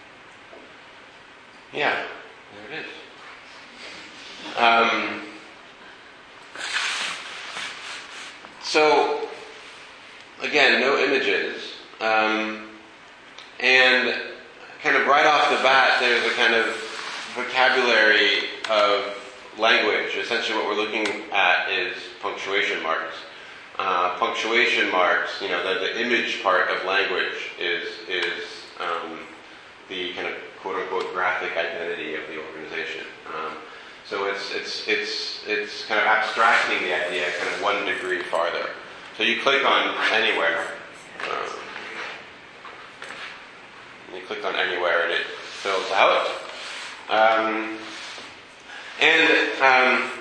yeah, there it is. Um, so again, no images, um, and kind of right off the bat, there's a kind of vocabulary of language. Essentially what we're looking at is punctuation marks. Uh, punctuation marks, you know, the, the image part of language is is um, the kind of quote-unquote graphic identity of the organization. Um, so it's it's it's it's kind of abstracting the idea kind of one degree farther. So you click on anywhere. Um, you click on anywhere and it fills out. Um, And um,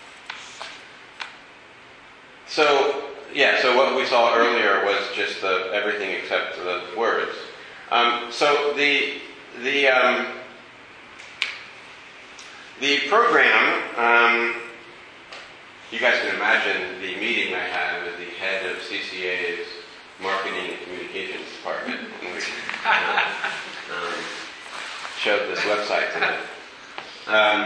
so, yeah, so what we saw earlier was just the, everything except the words. Um, so the the um, the program, um, you guys can imagine the meeting I had with the head of C C A's marketing and communications department, and we uh, um, showed this website to them. Um,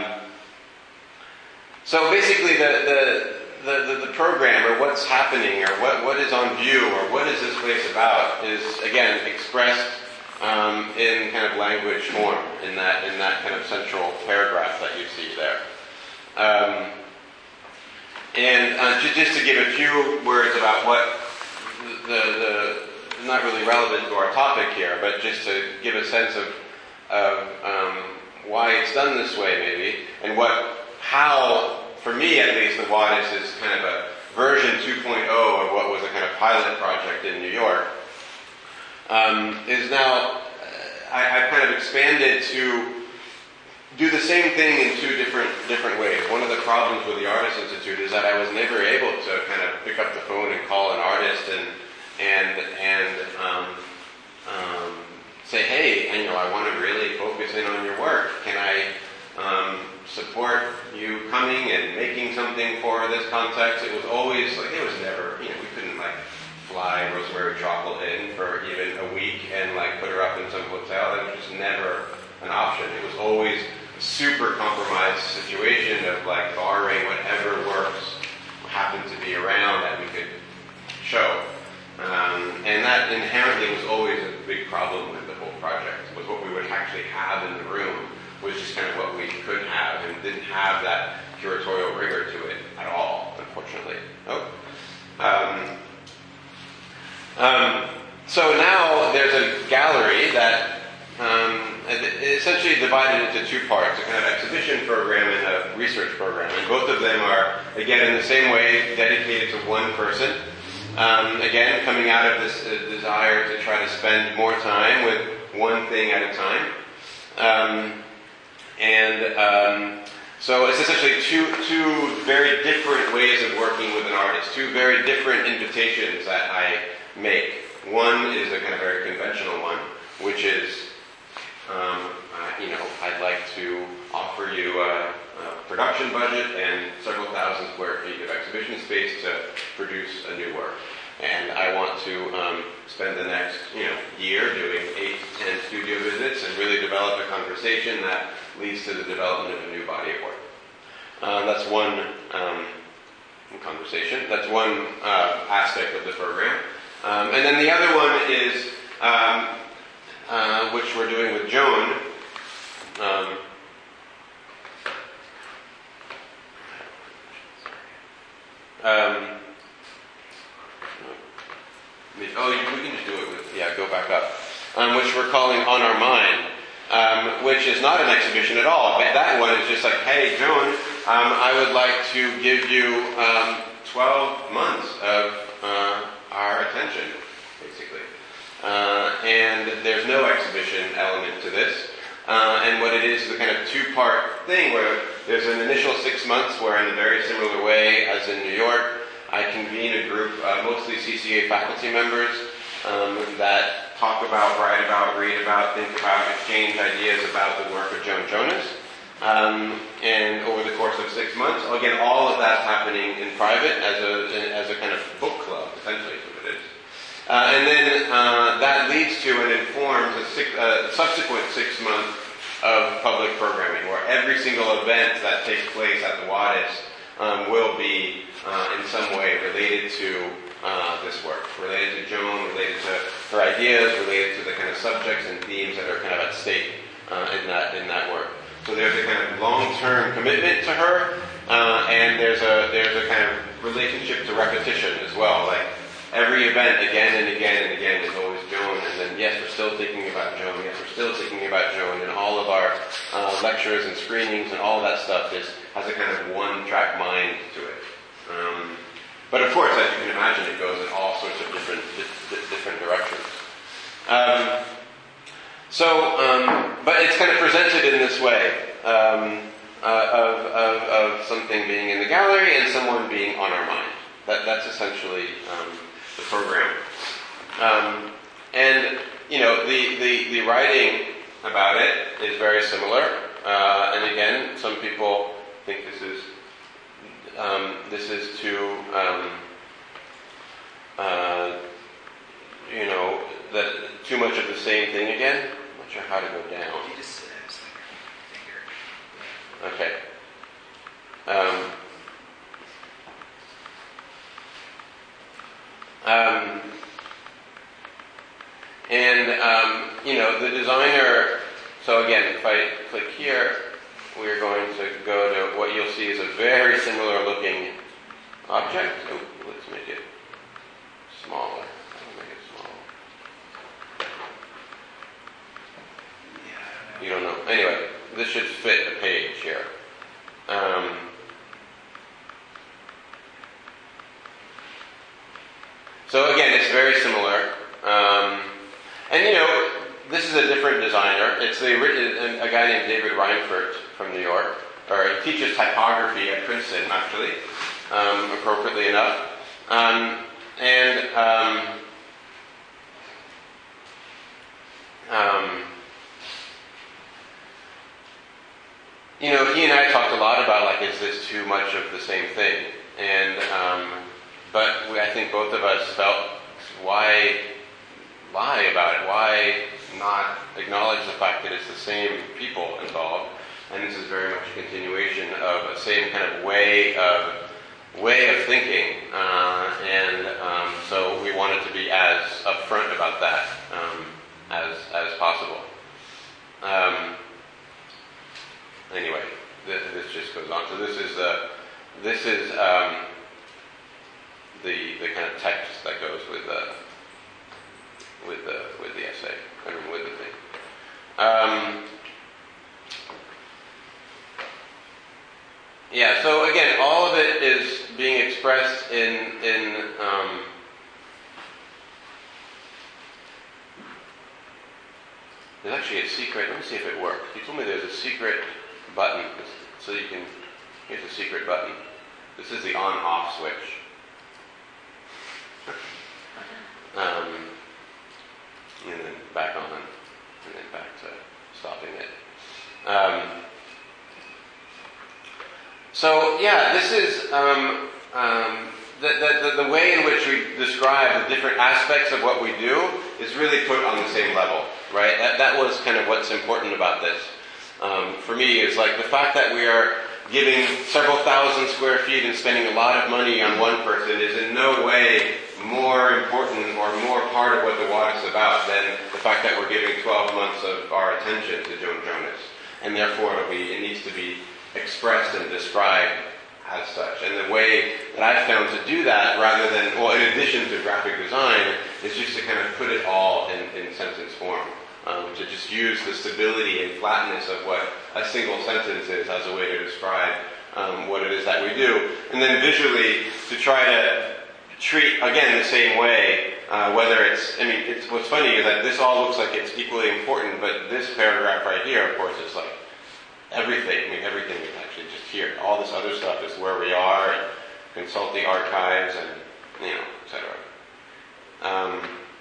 so basically, the, the the the the program, or what's happening, or what what is on view, or what is this place about, is again expressed um, in kind of language form in that in that kind of central paragraph that you see there. Um, and uh, just to give a few words about what the, the not really relevant to our topic here, but just to give a sense of of um, why it's done this way, maybe, and what how, for me at least, the Wadis is kind of a version two point oh of what was a kind of pilot project in New York. Um, is now uh, I, I've kind of expanded to do the same thing in two different different ways. One of the problems with the Artists Institute is that I was never able to kind of pick up the phone and call an artist and and and um, um, say, hey, and, you know, I want to really focus in on your work. Can I um, support you coming and making something for this context? It was always like it was never, you know, we couldn't like fly Rosemary Chocolate in for even a week and like put her up in some hotel. That was just never an option. It was always a super compromised situation of like borrowing whatever works happened to be around that we could show. Um, and that inherently was always a big problem with the whole project, was what we would actually have in the room was just kind of what we could have and didn't have that curatorial rigor to it at all, unfortunately. Oh. Um, um, so now there's a gallery that um, essentially divided into two parts, a kind of exhibition program and a research program. And both of them are, again, in the same way, dedicated to one person. Um, again, coming out of this uh, desire to try to spend more time with one thing at a time. Um, and um, so it's essentially two, two very different ways of working with an artist, two very different invitations that I make. One is a kind of very conventional one, which is, um, uh, you know, I'd like to offer you a, a production budget and several thousand square feet of exhibition space to produce a new work. And I want to um, spend the next, you know, year doing eight to ten studio visits and really develop a conversation that leads to the development of a new body of work. Uh, that's one um, conversation. That's one uh, aspect of the program. Um, and then the other one is, um, uh, which we're doing with Joan. Um, um, oh, we can just do it with, yeah, go back up. Um, which we're calling On Our Mind, um, which is not an exhibition at all. But that one is just like, hey, Joan, um, I would like to give you um, twelve months of uh, our attention, basically. Uh, and there's no exhibition element to this. Uh, and what it is is a kind of two-part thing where there's an initial six months where, in a very similar way as in New York, I convene a group, uh, mostly C C A faculty members, um, that talk about, write about, read about, think about, exchange ideas about the work of Joan Jonas. Um, and over the course of six months, again, all of that's happening in private as a as a kind of book club, essentially, is what it is. Uh, and then uh, that leads to and informs a six, uh, subsequent six months of public programming, where every single event that takes place at the Wadis um, will be uh, in some way related to uh, this work, related to Joan, related to her ideas, related to the kind of subjects and themes that are kind of at stake uh, in that in that work. So there's a kind of long-term commitment to her, uh, and there's a there's a kind of relationship to repetition as well. Like every event, again and again and again, is always Joan, and then yes, we're still thinking about Joan. Yes, we're still thinking about Joan, and all of our uh, lectures and screenings and all that stuff is has a kind of one-track mind to it. Um, but of course, as you can imagine, it goes in all sorts of different di- di- different directions. Um, So, um, but it's kind of presented in this way, um, uh, of, of, of something being in the gallery and someone being on our mind. That, that's essentially um, the program. Um, and, you know, the, the, the writing about it is very similar. Uh, and again, some people think this is, um, this is to, um, uh, too much of the same thing again. I'm not sure how to go down. You just uh, just like your finger. Okay. Um, um, and, um, you know, the designer, so again, if I click here, we're going to go to what you'll see is a very similar looking object. Oh, let's make it smaller. I'll make it smaller. Yeah, I don't know. You don't know. Anyway, this should fit the page here. Um, so again, it's very similar. Um, and you know, this is a different designer. It's the, a guy named David Reinfurt from New York. Or he teaches typography at Princeton, actually, um, appropriately enough. Um, and um, um, you know, he and I talked a lot about, like, is this too much of the same thing? And um, but we, I think both of us felt, why lie about it? Why not acknowledge the fact that it's the same people involved? And this is very much a continuation of a same kind of way of way of thinking, uh, and um, so we wanted to be as upfront about that um, as as possible. Um, anyway, this, this just goes on. So this is uh, this is um, the the kind of text that goes with the with the with the essay. I mean, with the thing. Um, Yeah, so again, all of it is being expressed in, in um, there's actually a secret, let me see if it works. He told me there's a secret button, so you can, here's a secret button. This is the on-off switch. um, and then back on, and then back to stopping it. Um, So yeah, this is um, um, the, the, the way in which we describe the different aspects of what we do is really put on the same level, right? That, that was kind of what's important about this. Um, for me, is like the fact that we are giving several thousand square feet and spending a lot of money on one person is in no way more important or more part of what the walk is about than the fact that we're giving twelve months of our attention to Joan Jonas. And therefore, we, it needs to be expressed and described as such. And the way that I've found to do that, rather than, well, in addition to graphic design, is just to kind of put it all in, in sentence form. Um, to just use the stability and flatness of what a single sentence is as a way to describe um, what it is that we do. And then visually, to try to treat, again, the same way, uh, whether it's, I mean, it's, what's funny is that this all looks like it's equally important, but this paragraph right here, of course, is like, everything, I mean, everything is actually just here. All this other stuff is where we are, and consult the archives, and, you know, et cetera. Um,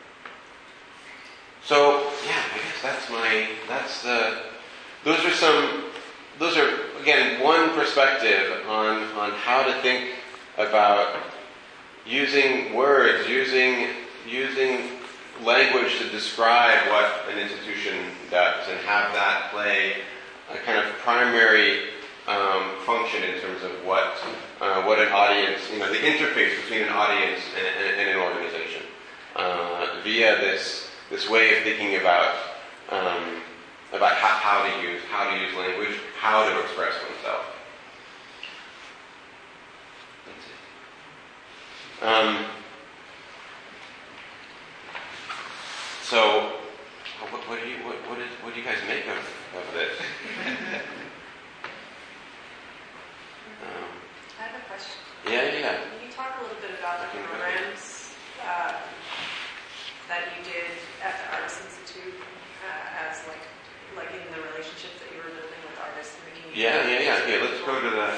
so, yeah, I guess that's my, that's the, those are some, those are, again, one perspective on, on how to think about using words, using, using language to describe what an institution does, and have that play a kind of primary um, function in terms of what uh, what an audience, you know, the interface between an audience and, and, and an organization, uh, via this this way of thinking about um, about how, how to use how to use language, how to express oneself. Um, so, what, what do you what, what, is, what do you guys make of, of this? um, I have a question. Yeah, yeah, yeah. Can you talk a little bit about the programs uh, that you did at the Artists Institute uh, as like like in the relationships that you were building with artists in the community? Yeah, yeah, yeah. Here, let's go to the.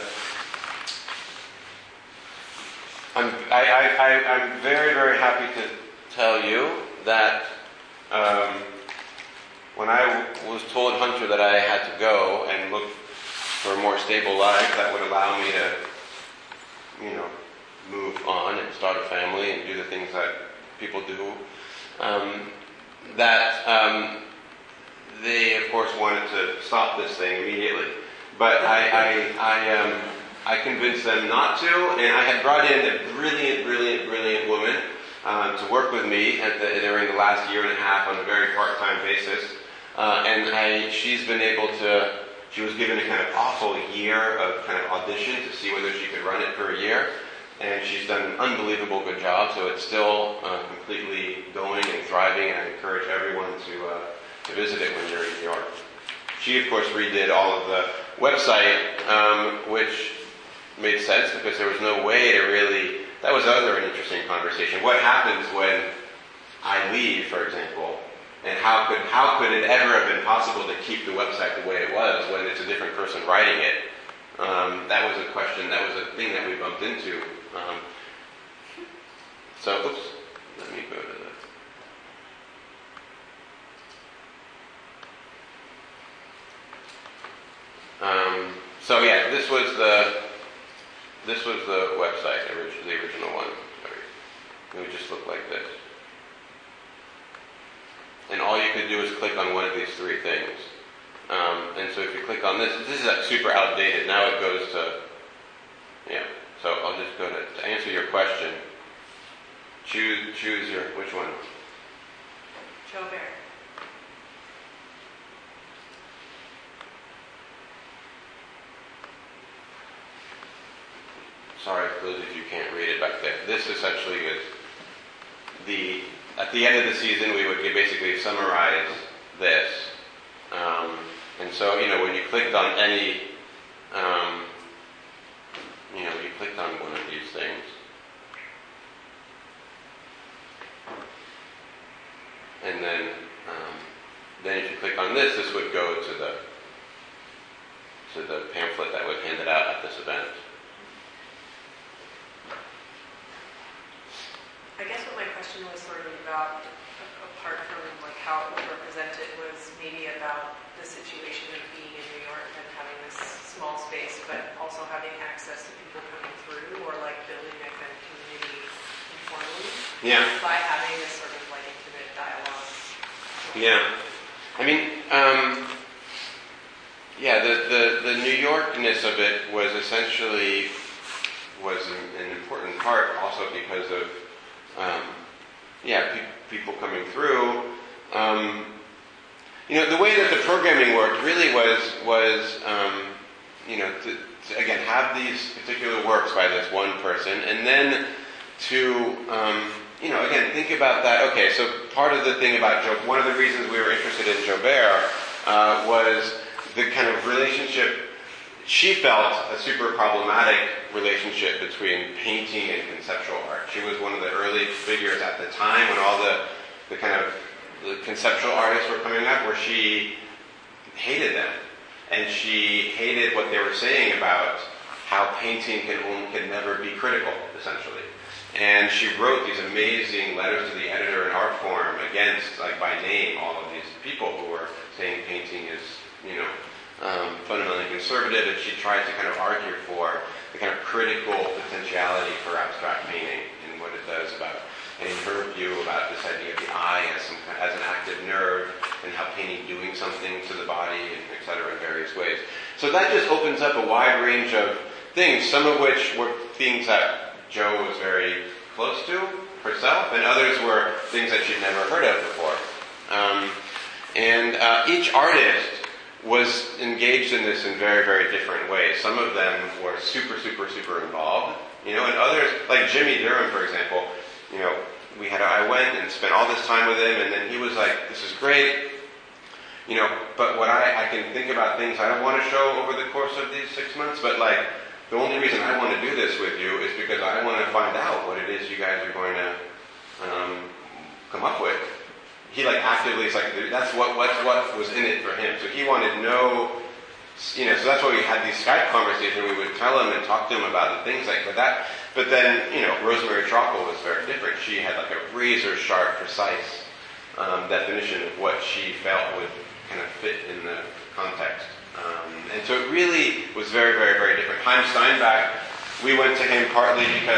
I'm I, I, I I'm very very happy to tell you that um, when I was told, Hunter, that I had to go and look for a more stable life that would allow me to, you know, move on and start a family and do the things that people do, um, that um, they, of course, wanted to stop this thing immediately. But I, I, I, um, I convinced them not to, and I had brought in a brilliant, brilliant, brilliant woman um, to work with me at the, during the last year and a half on a very part-time basis. Uh, and I, she's been able to, she was given a kind of awful year of kind of audition to see whether she could run it for a year. And she's done an unbelievable good job, so it's still uh, completely going and thriving, and I encourage everyone to, uh, to visit it when you're in New York. She, of course, redid all of the website, um, which made sense because there was no way to really, that was another interesting conversation. What happens when I leave, for example, and how could how could it ever have been possible to keep the website the way it was when it's a different person writing it? Um, that was a question, that was a thing that we bumped into. Um, so, oops, let me go to the... Um, so yeah, this was the this was the website, the original one. It would just look like this. And all you could do is click on one of these three things. Um, and so if you click on this, this is like super outdated. Now it goes to, yeah. So I'll just go to, to answer your question. Choose, choose your, which one? Joubert. Sorry for those of you who can't read it back there. This essentially is the, at the end of the season, we would basically summarize this. Um, and so, you know, when you clicked on any, um, you know, you clicked on one of these things. And then, um, then if you click on this, this would go to the, to the pamphlet that was handed out at this event. I guess what my question was sort of about, apart from like how it was represented, was maybe about the situation of being in New York and having this small space, but also having access to people coming through, or like building a kind of community informally. Yeah. By having this sort of like intimate dialogue. Yeah. I mean, um, yeah, the, the, the New Yorkness of it was essentially, was an, an important part also because of Um, yeah, pe- people coming through. Um, you know, the way that the programming worked really was, was um, you know, to, to, again, have these particular works by this one person, and then to, um, you know, again, think about that. Okay, so part of the thing about Joe, one of the reasons we were interested in Joubert uh, was the kind of relationship. She felt a super problematic relationship between painting and conceptual art. She was one of the early figures at the time when all the, the kind of the conceptual artists were coming up, where she hated them. And she hated what they were saying about how painting can, only, can never be critical, essentially. And she wrote these amazing letters to the editor in art form against, like by name, all of these people who were saying painting is, you know, Um, fundamentally conservative, and she tried to kind of argue for the kind of critical potentiality for abstract painting and what it does about, and in her view, about this idea of the eye as, some, as an active nerve, and how painting doing something to the body, and et cetera, in various ways. So that just opens up a wide range of things, some of which were things that Jo was very close to herself, and others were things that she'd never heard of before. Um, and uh, each artist was engaged in this in very, very different ways. Some of them were super, super, super involved, you know, and others, like Jimmy Durham, for example, you know, we had, I went and spent all this time with him, and then he was like, this is great, you know, but what I, I can think about things I don't want to show over the course of these six months, but like, the only reason I want to do this with you is because I want to find out what it is you guys are going to um, come up with. He like actively is like, that's what, what what was in it for him. So he wanted no, you know, so that's why we had these Skype conversations. We would tell him and talk to him about the things like that. But then, you know, Rosemary Trockle was very different. She had like a razor sharp, precise um, definition of what she felt would kind of fit in the context. Um, and so it really was very, very, very different. Chaim Steinbach, we went to him partly because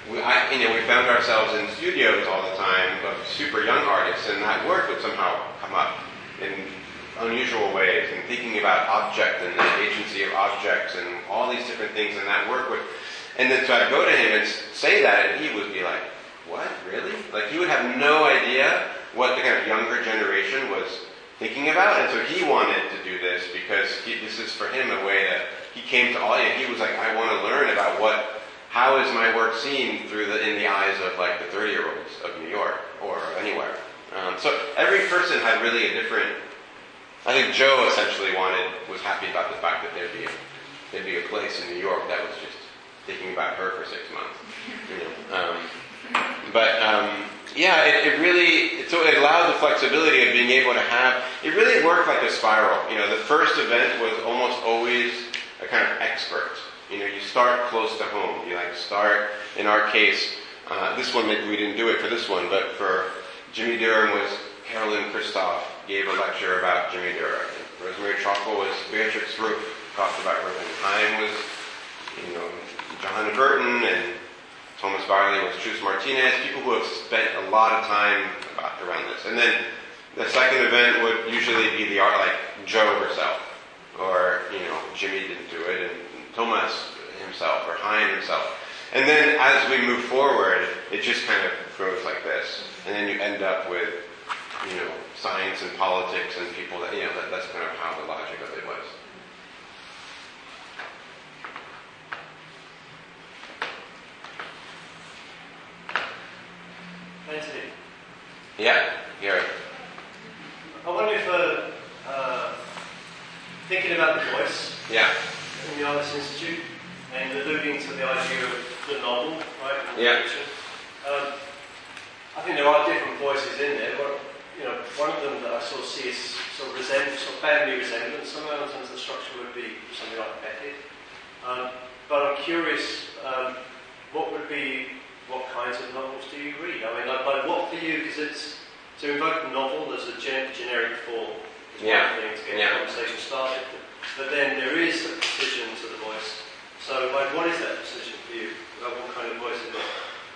we, I, you know, we found ourselves in studios all the time of super young artists, and that work would somehow come up in unusual ways, and thinking about object and the agency of objects and all these different things, and that work would, and then so I'd go to him and say that, and he would be like, what, really? Like, he would have no idea what the kind of younger generation was thinking about, and so he wanted to do this because he, this is for him a way that he came to all, and he was like, I want to learn about what, how is my work seen through the, in the eyes of like the thirty-year-olds of New York or anywhere. Um, so every person had really a different, I think Joe essentially wanted, was happy about the fact that there'd be a, there'd be a place in New York that was just thinking about her for six months. You know? um, but um, yeah, it, it really, so it allowed the flexibility of being able to have, it really worked like a spiral. You know, the first event was almost always a kind of expert. You know, you start close to home. You like start, in our case, uh, this one, maybe we didn't do it for this one, but for Jimmy Durham was Carolyn Christoph gave a lecture about Jimmy Durham. Rosemary Truffle was Beatrix Roof, talked about Reuben Heim was, you know, John Burton, and Thomas Barley was Chus Martinez, people who have spent a lot of time about, around this. And then the second event would usually be the art, like Joe herself, or, you know, Jimmy didn't do it, and Thomas himself, or Heim himself. And then as we move forward, it just kind of grows like this. And then you end up with, you know, science and politics and people that, you know, that, that's kind of how the logic of it was. Anthony. Yeah, Gary. I wonder if, uh, uh, thinking about the voice Yeah. in the Artists Institute and alluding to the idea of the novel, right? Yeah. Fiction, um, I think there are different voices in there. But, you know, one of them that I sort of see is sort of resemblance, sort of family resemblance. Somehow, in terms of the structure, would be something like Beckett. Um, but I'm curious, um, what would be, what kinds of novels do you read? I mean, like, like what for you? Because it's to invoke the novel as a gen- generic form is Yeah. one thing to get Yeah. the conversation started. But then there is a precision to the voice. So, like, what is that precision for you? Like, what kind of voice is it?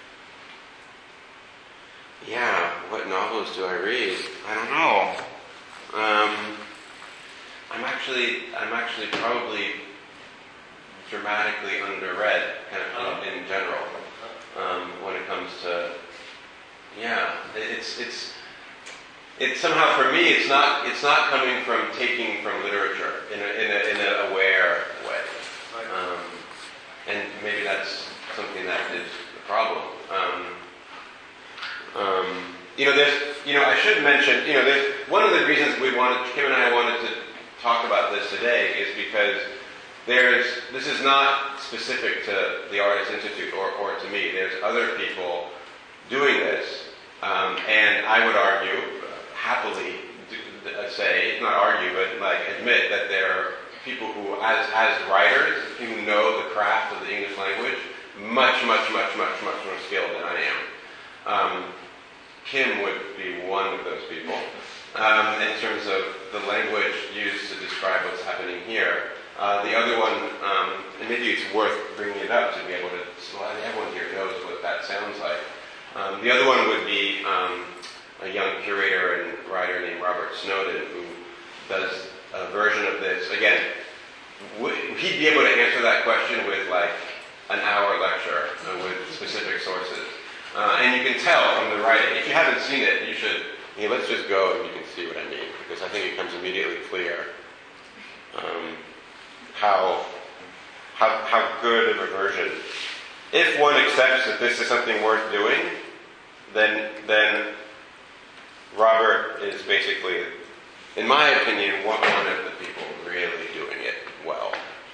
Yeah, what novels do I read? I don't know. Um, I'm actually, I'm actually probably dramatically underread, kind of in, in general, um, when it comes to, yeah, it's it's it's somehow for me, it's not it's not coming from taking from literature in a in a, in an aware way, um, and maybe that's something that is the problem. Um, Um, you know, there's, you know, I should mention, you know, there's one of the reasons we wanted, Kim and I wanted to talk about this today is because there's, this is not specific to the Artists Institute or, or to me. There's other people doing this, um, and I would argue, happily do, uh, say, not argue, but like admit that there are people who, as as writers, who know the craft of the English language, much, much, much, much, much more skilled than I am. Um, Kim would be one of those people um, in terms of the language used to describe what's happening here. Uh, the other one, um, and maybe it's worth bringing it up to be able to, so everyone here knows what that sounds like. Um, the other one would be um, a young curator and writer named Robert Snowden, who does a version of this. Again, would, he'd be able to answer that question with like an hour lecture uh, with specific sources. Uh, and you can tell from the writing. If you haven't seen it, you should, you know, let's just go and you can see what I mean, because I think it becomes immediately clear um, how, how, how good of a version. If one accepts that this is something worth doing, then, then Robert is basically, in my opinion, one of the people really doing it well.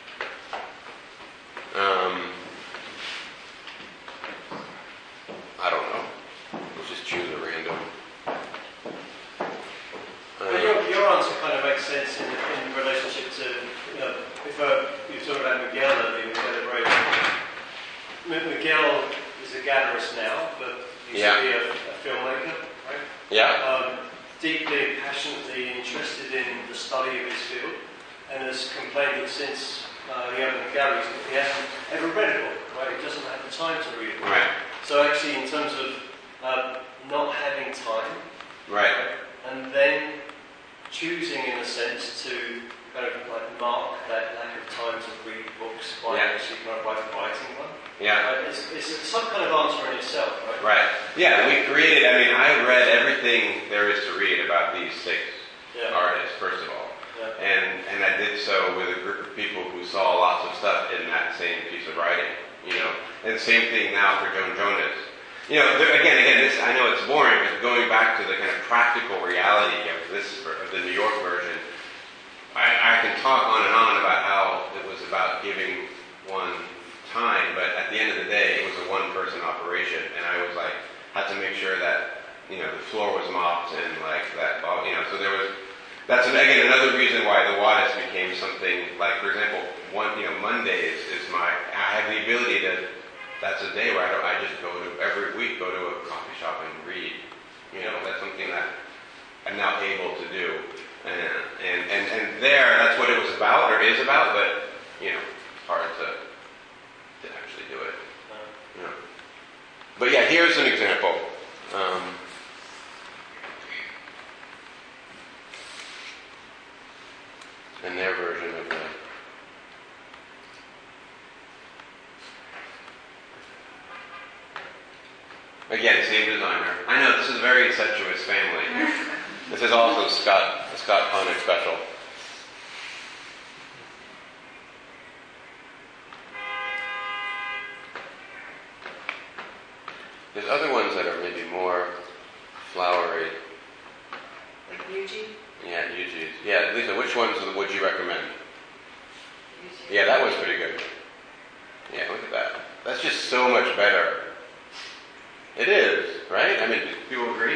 Um, I don't know. We'll just choose a random. Well, your, your answer kind of makes sense in, in relationship to, you know, if uh, you're talking about Miguel earlier, Miguel Abreu. Miguel is a gallerist now, but used Yeah. to be a, a filmmaker, right? Yeah. Um, deeply and passionately interested in the study of his field, and has complained that since uh, he opened the galleries, he hasn't ever read a book, right? It doesn't have the time to read a book. Right. So actually, in terms of um, not having time, Right. and then choosing, in a sense, to kind of like mark that lack of time to read books by Yeah. actually kind of like writing one. Yeah. Uh, it's, it's some kind of answer in itself, right? Right. Yeah, we created, I mean, I read everything there is to read about these six Yeah. artists, first of all. Yeah. And and I did so with a group of people who saw lots of stuff in that same piece of writing, you know. And the same thing now for Joan Jonas. You know, there, again, again, this, I know it's boring, but going back to the kind of practical reality of this, of the New York version, I, I can talk on and on about how it was about giving one time, but at the end of the day, it was a one-person operation, and I was like, had to make sure that, you know, the floor was mopped and like that, you know, so there was, that's, again, another reason why the Wadis became something, like, for example, one, you know, Mondays is my, I have the ability to, that's a day where I, don't, I just go to, every week, go to a coffee shop and read. You know, that's something that I'm now able to do. And, and, and, and there, that's what it was about, or is about, but, you know, it's hard to, to actually do it. You know. But yeah, here's an example. Um, and their version of the Again, same designer. I know this is a very incestuous family. This is also Scott, a Scott Connick special. There's other ones that are maybe more flowery. Like Yuji? Yeah, Yuji's. Yeah, Lisa, which ones would you recommend? Yeah, that one's pretty good. Yeah, look at that. That's just so much better. It is, right? I mean, do people agree?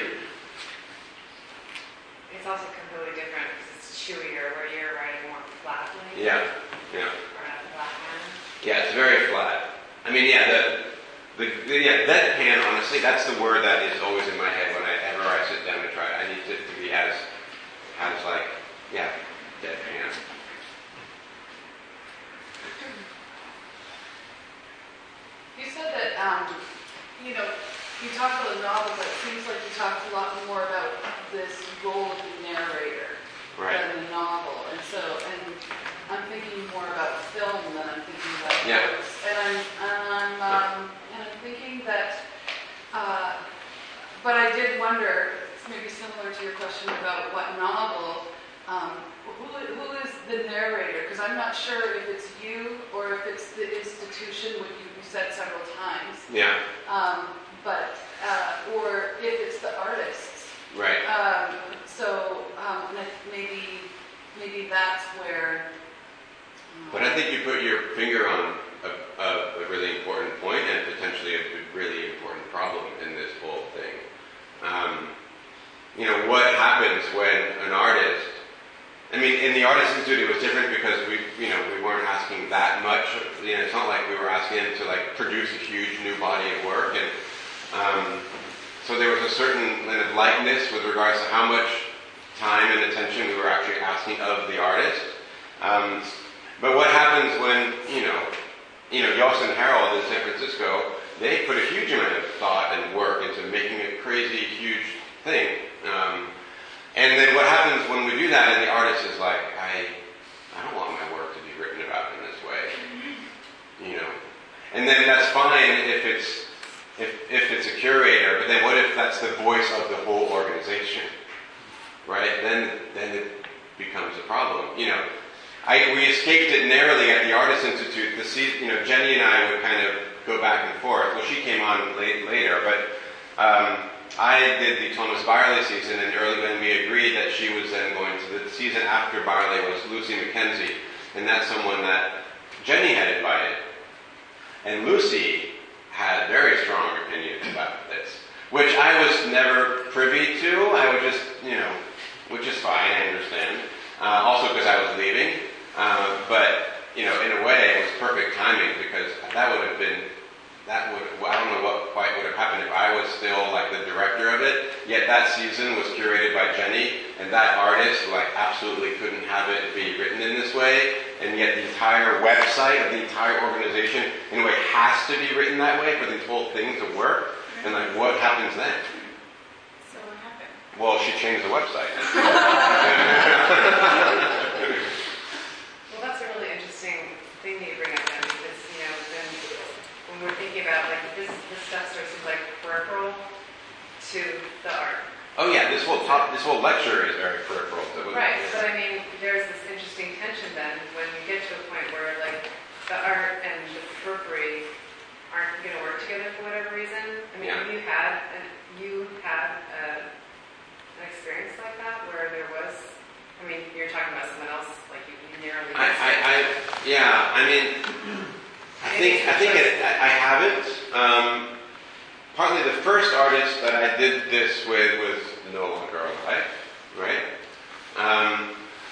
It's also completely different because it's chewier, where you're writing more flatly. Yeah, yeah. Or not flat hand. Yeah, it's very flat. I mean, yeah, the, the, the yeah, deadpan, honestly, that's the word that is always in my head whenever I sit down to try it. I need it to be as, as like, yeah, deadpan. You said that, um, you know, you talked about a novel, but it seems like you talked a lot more about this role of the narrator Right. than the novel. And so, and I'm thinking more about film than I'm thinking about Yeah. books. And I'm, and I'm, um, and I'm thinking that, uh, but I did wonder, it's maybe similar to your question about what novel, um, who, who is the narrator? Because I'm not sure if it's you or if it's the institution, what you said several times. Yeah, Um, but, uh, or if it's the artists. right. Um, so, um, and I- maybe, maybe that's where. um, But I think you put your finger on a, a, a really important point and potentially a really important problem in this whole thing. Um, you know, what happens when an artist, I mean, in the Artist Institute it was different because we, you know, we weren't asking that much. You know, it's not like we were asking them to like produce a huge new body of work, and um, so there was a certain kind of lightness with regards to how much time and attention we were actually asking of the artist. Um, but what happens when, you know, you know, Yost and Harold in San Francisco, they put a huge amount of thought and work into making a crazy, huge thing. Um, and then what happens when we do that and the artist is like, I, I don't want my work to be written about in this way, you know. And then that's fine if it's if if it's a curator, but then what if that's the voice of the whole organization, right? Then then it becomes a problem, you know. I, we escaped it narrowly at the Artist Institute. The se- you know, Jenny and I would kind of go back and forth. Well, she came on late, later, but um, I did the Thomas Byerly season, and early when we agreed that she was then going to the season after Byerly was Lucy McKenzie, and that's someone that Jenny had invited. And Lucy had very strong opinions about this, which I was never privy to. I would just, you know, which is fine, I understand. Uh, also because I was leaving. Uh, but, you know, in a way, it was perfect timing because that would have been, that would, well, I don't know what quite would have happened if I was still like the director of it. Yet that season was curated by Jenny, and that artist like absolutely couldn't have it be written in this way. and yet the entire website of the entire organization, in a way, has to be written that way for this whole thing to work? And like, what happens then? So what happened? Well, she changed the website. Well, that's a really interesting thing that you bring up then, because, you know, then when we're thinking about, like, this, this stuff starts to like peripheral to the art. Oh yeah, this whole top, this whole lecture is very peripheral to it. Right, but I mean, there's this interesting tension then when you get to a point where, like, the art and the periphery aren't going to work together for whatever reason. I mean, Yeah. have you had, an, you had uh, an experience like that where there was, I mean, you're talking about someone else, like, you, you narrowly I, missed I, it. I, yeah, I mean, I think, I think it, I, I haven't. Um, partly the first artist that I did this with was no longer alive, right? Um,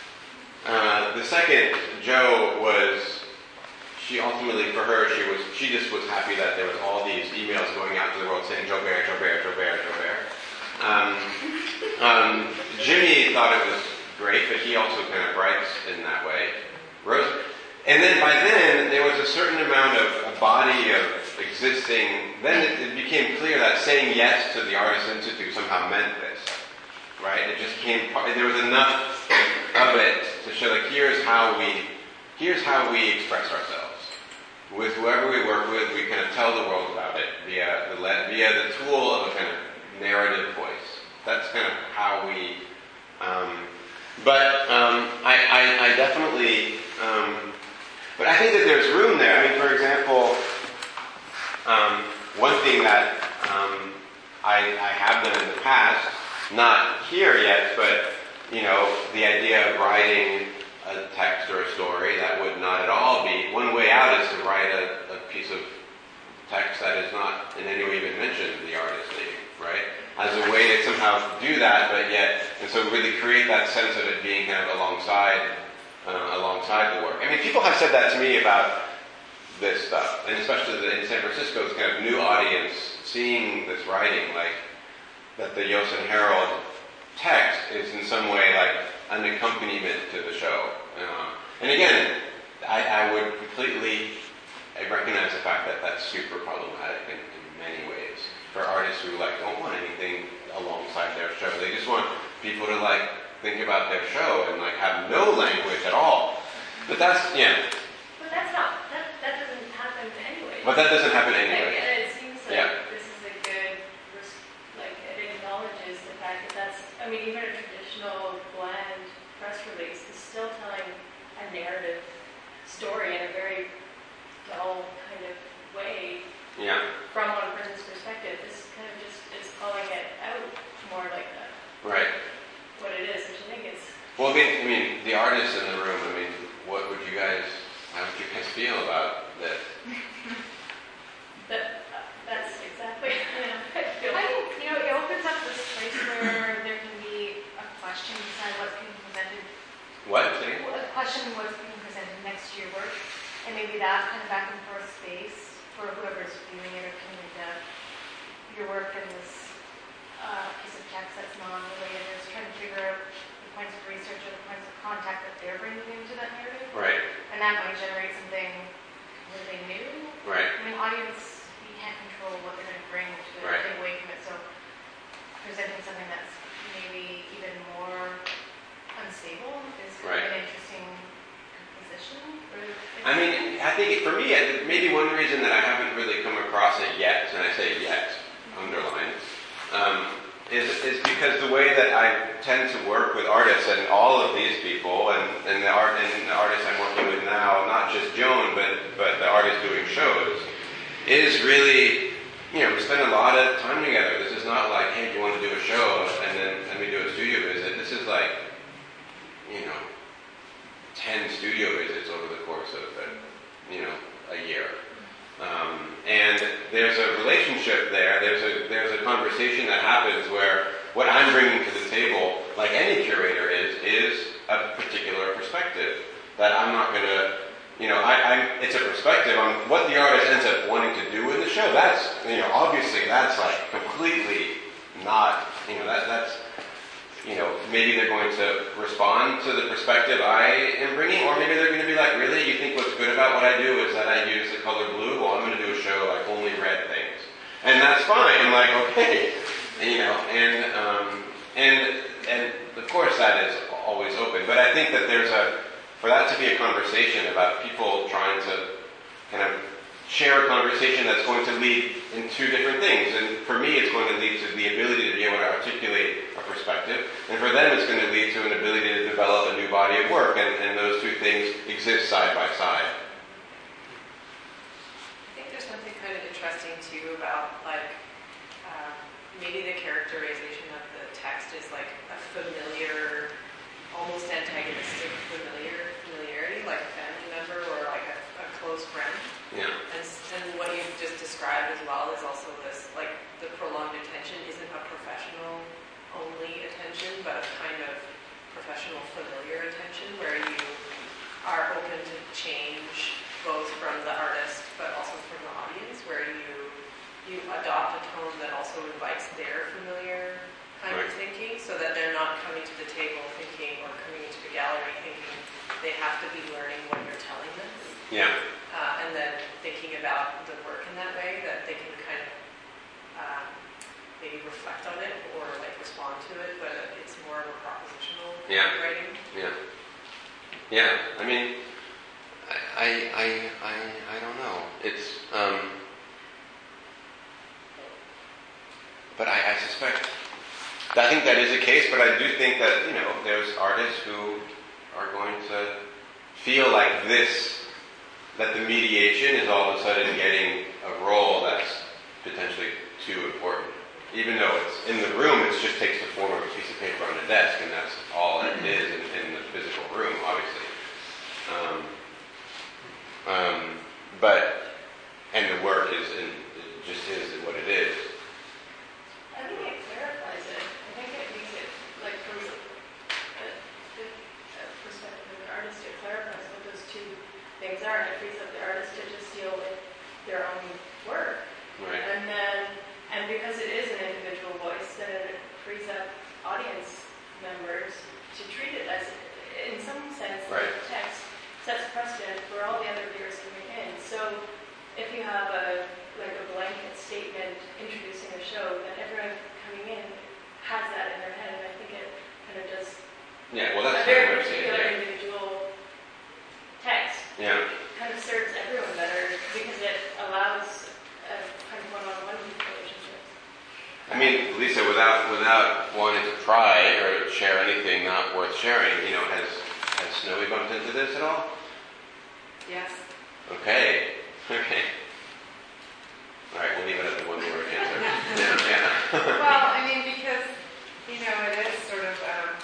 uh, the second, Jo, was, she ultimately, for her, she was, she just was happy that there was all these emails going out to the world saying, Jo Bear, Jo Bear, Jo Bear, Jo Bear. Um, um, Jimmy thought it was great, but he also kind of writes in that way. Rose, and then by then, there was a certain amount of a body of existing, then it, it became clear that saying yes to the Artists Institute somehow meant this, right? It just came, there was enough of it to show, like, here's how we, here's how we express ourselves. With whoever we work with, we kind of tell the world about it via the, via the tool of a kind of narrative voice. That's kind of how we, um, but um, I, I, I definitely, um, but I think that there's room there. I mean, for example, um, one thing that um, I, I have done in the past, not here yet, but, you know, the idea of writing a text or a story that would not at all be, one way out is to write a, a piece of text that is not in any way even mentioned in the artist name, right? As a way to somehow do that, but yet, and so really create that sense of it being kind of alongside, uh, alongside the work. I mean, people have said that to me about this stuff, and especially the, in San Francisco's kind of new audience seeing this writing, like that the Yosin Herald text is in some way like an accompaniment to the show. Uh, and again, I, I would completely I recognize the fact that that's super problematic in, in many ways for artists who like don't want anything alongside their show. They just want people to like think about their show and like have no language at all. But that's yeah. But that's not, that, that doesn't happen anyway. But that doesn't happen Like, anyway. and it seems like Yeah. this is a good, res- like, it acknowledges the fact that that's, I mean, even a traditional bland press release is still telling a narrative story in a very dull kind of way Yeah. from one person's perspective. This kind of just is calling it out more like that, Right. what it is, which I think is, Well, I mean, I mean, the artists in the room. I mean, what would you guys? How would you guys feel about this? that, uh, that's exactly, you know, I feel I think, you know, it opens up this place where there can be a question beside what's being presented, What? Say again? a question what's being presented next to your work, and maybe that kind of back and forth space for whoever's viewing it or coming into your work in this uh, piece of text that's non-related is trying to figure out the points of research or the points of contact that they're bringing into that narrative, Right. and that might generate something completely new. Right. I mean, audience, you can't control what they're going to bring to it, Right. take away from it. So presenting something that's maybe even more unstable is kind Right. of an interesting position. Or I mean, I think it, for me, it- maybe one reason that I haven't really come across it yet, and I say yet, underline, um, is, is because the way that I tend to work with artists and all of these people, and, and the art and the artists I'm working with now, not just Joan, but but the artists doing shows, is really, you know, we spend a lot of time together. This is not like, hey, do you want to do a show, and then let me do a studio visit. This is like, you know, ten studio visits over the course of, a, you know, a year. Um, and there's a relationship there. There's a there's a conversation that happens where what I'm bringing to the table, like any curator is, is a particular perspective that I'm not going to, you know, I, I'm. It's a perspective on what the artist ends up wanting to do in the show. That's, you know, obviously that's like completely not, you know, that that's you know, maybe they're going to respond to the perspective I am bringing, or maybe they're going to be like, really, you think what's good about what I do is that I use the color blue? Well, I'm going to do a show like only red things. And that's fine. I'm like, okay. And, you know, and, um, and, and of course that is always open. But I think that there's a, for that to be a conversation about people trying to kind of share a conversation that's going to lead in two different things. And for me, it's going to lead to the ability to be able to articulate a perspective. And for them, it's going to lead to an ability to develop a new body of work. And, and those two things exist side by side. I think there's something kind of interesting too about like uh, maybe the characterization of the text is like a familiar, almost antagonistic familiar familiarity, like a family member or like a, a close friend. Yeah. And, and what you've just described as well is also this, like the prolonged attention isn't a professional only attention, but a kind of professional familiar attention where you are open to change both from the artist but also from the audience, where you you adopt a tone that also invites their familiar kind right. of thinking, so that they're not coming to the table thinking or coming into the gallery thinking they have to be learning what you're telling them. Yeah. Uh, and then thinking about the work in that way, that they can kind of um, maybe reflect on it or like respond to it, but it's more of a propositional yeah. writing. Yeah. Yeah. I mean, I, I, I, I don't know. It's, um, but I, I suspect, I think that is the case, but I do think that, you know, there's artists who are going to feel like this, that the mediation is all of a sudden getting a role that's potentially too important. Even though it's in the room, it just takes the form of a piece of paper on a desk, and that's all it is in, in the physical room, obviously. Um, um, but, and the work is, in, it just is what it is. I think it clarifies it. I think it makes it, like, from a, a, a perspective of the artist, it clarifies what those two things are, and it frees up the artist to just deal with their own work. Right. And then, and because it is an individual voice, then it frees up audience members to treat it as, in some sense, right. the text sets precedent for all the other viewers coming in. So if you have a like a blanket statement introducing a show, then everyone coming in has that in their head, and I think it kind of does Yeah, well, that's a very what I'm saying, particular yeah. individual text. Yeah. Kind of serves everyone better because it allows a kind of one-on-one relationship. I mean, Lisa, without without wanting to pry or share anything not worth sharing, you know, has has Snowy bumped into this at all? Yes. Okay. Okay. All right, we'll leave it at the one-word answer. Yeah, yeah. Well, I mean, because, you know, it is sort of, um,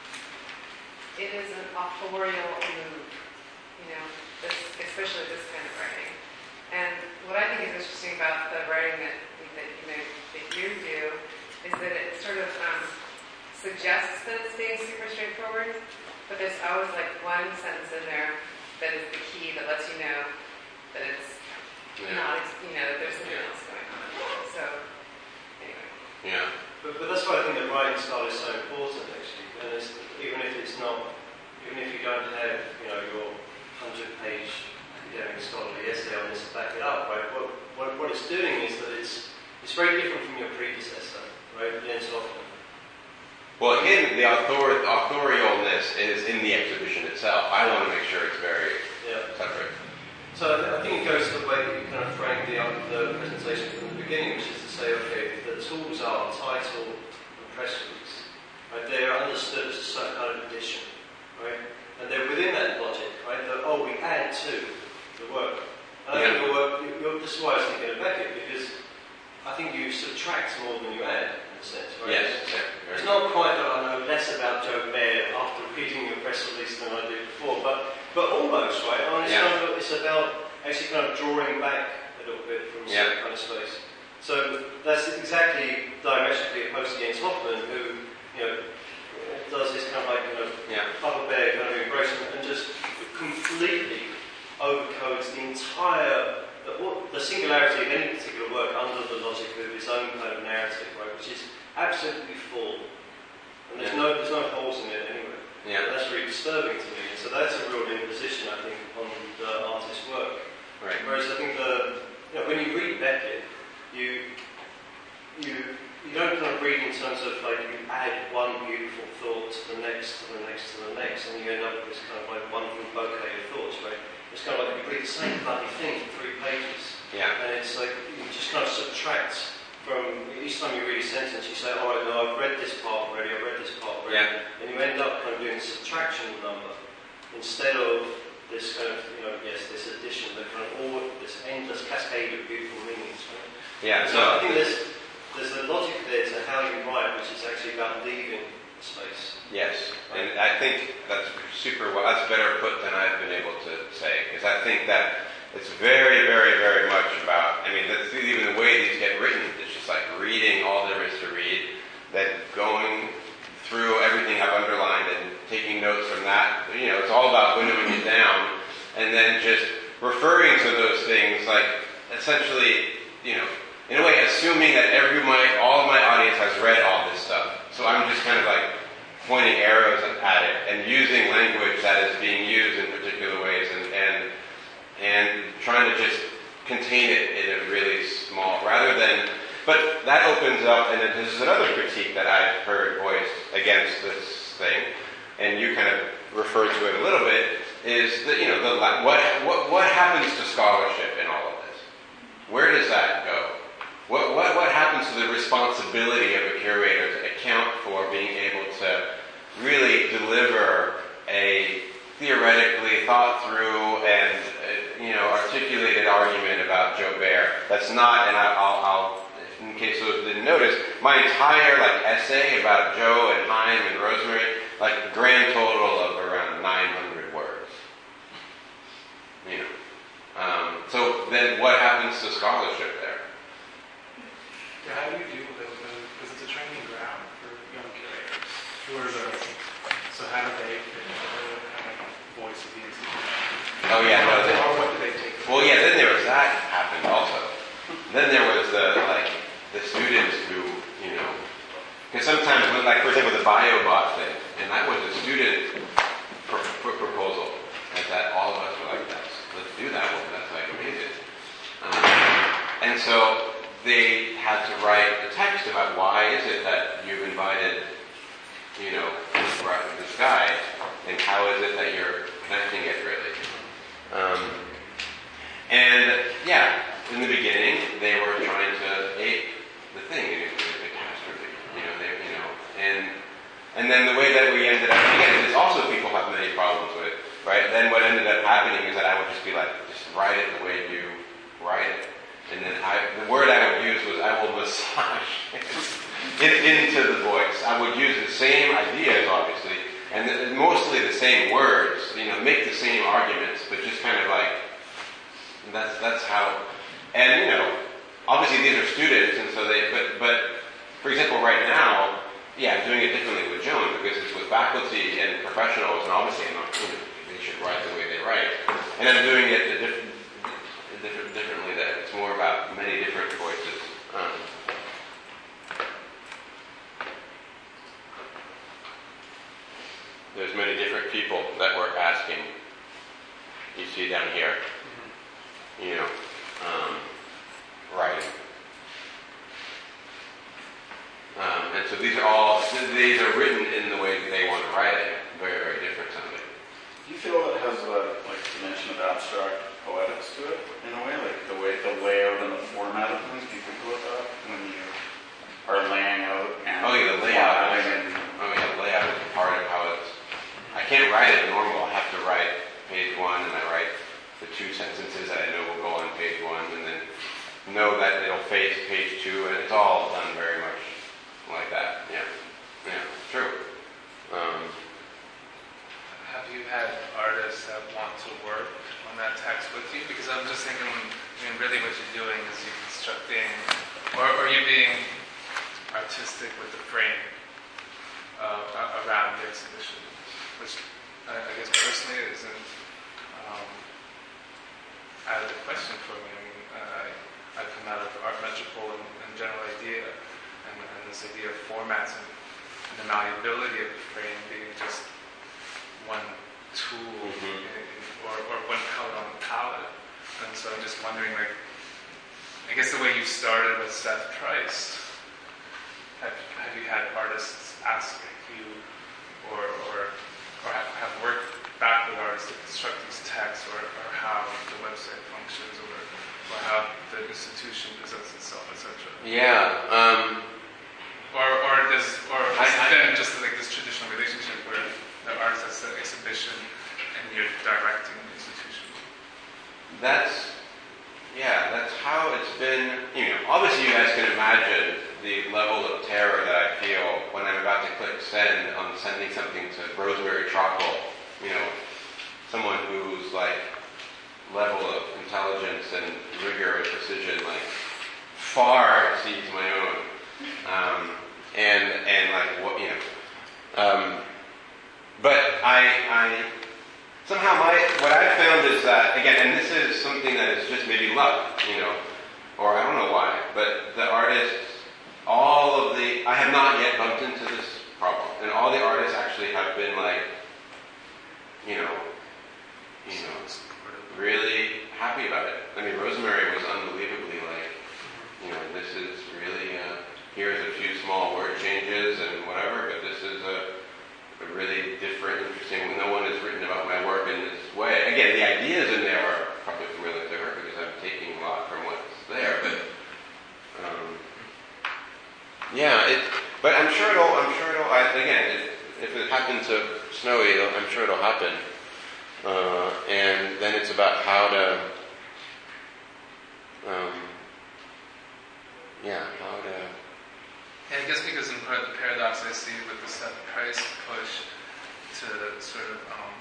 it is an authorial move, you know, this, especially this kind of writing. And what I think is interesting about the writing that, that, you know, that you do is that it sort of um, suggests that it's being super straightforward, but there's always like one sentence in there that is the key that lets you know that it's Yeah. not, you know, that there's something Yeah. else going on. So, anyway. Yeah. But, but that's why I think the writing style is so important, actually. And it's, even if it's not, even if you don't have, you know, your hundred-page academic scholarly essay on this to back it up, right? What, what, what it's doing is that it's it's very different from your predecessor, right? Jens Hoffmann. Well, again, the author- authorialness is in the exhibition itself. I want to make sure it's very Yeah. separate. So I think it goes to the way that you kind of framed the, the presentation from the beginning, which is to say, okay, the tools are title and press release. Right? They are understood as some kind of addition, right? And they're within that logic, right? That, oh, we add to the work. And I Yeah. think your work, you, this is why I was thinking of Beckett, because I think you subtract more than you add, in a sense, right? Yes, exactly. It's not quite that I know less about Joe Mayer after reading your press release than I did before, but but almost, right? I mean, it's, Yeah. kind of, it's about actually kind of drawing back a little bit from Yeah. some kind of space. So that's exactly diametrically opposed to Jens Hoffmann, who, you know, does this kind of like, kind of Yeah. Papa Bear kind of embrace and just completely overcodes the entire, the, the singularity of any particular work under the logic of its own kind of narrative, right? Which is absolutely full. And there's Yeah. no, Yeah. That's really disturbing to me. And so that's a real imposition, I think, upon the artist's work. Right. Whereas I think the, you know, when you read Beckett, you, you, you don't kind of read in terms of like you add one beautiful thought to the next, to the next, to the next, and you end up with this kind of like wonderful bouquet of thoughts, right? It's kind of like you read the same bloody thing for three pages. Yeah. And it's like, you just kind of subtract from, each time you read a sentence, you say, all right, no, I've read this part already, I've read this part already. Yeah. And you end up kind of doing a subtraction number instead of this kind of, you know, yes, this addition, that kind of all, this endless cascade of beautiful meanings. Right? Yeah. So I think there's, there's a logic there to how you write, which is actually about leaving the space. Yes, and I think that's super well, that's better put than I've been able to say, because I think that it's very, very, very much about, I mean, that's even the way these get written, it's just like reading all there is to read, then going through everything I've underlined and taking notes from that, you know, it's all about winnowing it down, and then just referring to those things, like, essentially, you know, in a way, assuming that every my, all of my audience has read all this stuff. So I'm just kind of like pointing arrows at it and using language that is being used in particular ways and and, and trying to just contain it in a really small, rather than, but that opens up, and this is another critique that I've heard voiced against this thing, and you kind of referred to it a little bit, is that, you know, the, what, what, what happens to scholarship in all of this? Where does that go? What, what, what happens to the responsibility of a curator to account for being able to really deliver a theoretically thought through and, uh, you know, articulated argument about Joubert? That's not, and I, I'll, I'll, in case those didn't notice, my entire like essay about Joe and Haim and Rosemary, like a grand total of around nine hundred words. You know. Um, so then what happens to scholarship there? Yeah, how do you deal with it? Because it's a training ground for young curators who are learning. So how do they fit into the kind of voice of the institution? Oh yeah, no. Then, or what do they take? Well, yeah. Then there was that happened also. Then there was the like the students who, you know, because sometimes, when, like for example, the BioBot thing, and that was a student pr- pr- proposal, and that all of us were like, let's let's do that one. That's like amazing. Um, and so they had to write a text about why is it that you've invited, you know, this guy, and how is it that you're connecting it really. Um, and yeah, in the beginning, they were trying to ape the thing, and it was a catastrophe, you know, they, you know, and and then the way that we ended up, again, there's also people have many problems with it, right? Then what ended up happening is that I would just be like, just write it the way you write it. And then I, the word I would use was I will massage it into the voice. I would use the same ideas, obviously, and the, mostly the same words, you know, make the same arguments, but just kind of like, that's that's how, and you know, obviously these are students, and so they, but, but for example, right now, yeah, I'm doing it differently with Joan, because it's with faculty and professionals, and obviously I'm not, you know, they should write the way they write, and I'm doing it a different, different, differently there. It's more about many different voices. Um, there's many different people that were asking. You see down here, you know, um, writing. Um, and so these are all, these are written in the way that they want to write it. Very, very different sounding. Do you feel it has a like dimension of abstract poetics to it in a way, like the way the layout and the format of things? Do you think about that when you are laying out and oh yeah, the layout. Is, and oh yeah, the layout is part of how it's. I can't write it normal. I have to write page one, and I write the two sentences that I know will go on page one, and then know that it'll face page two, and it's all done very much like that. Yeah, yeah, true. Um, Have you had artists that want to work on that text with you? Because I'm just thinking, I mean, really what you're doing is you're constructing, or, or you're being artistic with the frame uh, around the exhibition, which I, I guess personally isn't um, out of the question for me. I mean, I, I come out of art metropole and, and general idea, and, and this idea of formats and, and the malleability of the frame being just one tool Mhm. or, or one color on the palette. And so I'm just wondering, like, I guess the way you started with Seth Price, have, have you had artists ask you or, or, or have, have worked back with artists to construct these texts, or, or how the website functions, or, or how the institution presents itself, et cetera? Yeah. Um, Or, or does, or I- has it I- been just like this traditional relationship where the artist has an exhibition and you're directing the institution? That's, yeah, that's how it's been. You know, obviously you guys can imagine the level of terror that I feel when I'm about to click send on sending something to Rosemary Trockle. You know, someone whose like level of intelligence and rigor and precision like far exceeds my own. Um, and and like what you know. Um, but I I somehow my what I've found is that again, and this is something that is just maybe luck, you know, or I don't know why, but the artists, all of the I have not yet bumped into this problem, and all the artists actually have been like, you know, you know, really happy about it. I mean, Rosemary was unbelievably like, you know, this is really. Uh, Here's a few small word changes and whatever, but this is a, a really different, interesting. No one has written about my work in this way. Again, the ideas in there are probably familiar to her because I'm taking a lot from what's there. But um, yeah, it. But I'm sure it'll. I'm sure it'll. I, again, if, if it happens to Snowy, it'll, I'm sure it'll happen. Uh, and then it's about how to. Um, yeah, how to. Yeah, I guess because in part of the paradox I see with the Seth Price push to sort of um,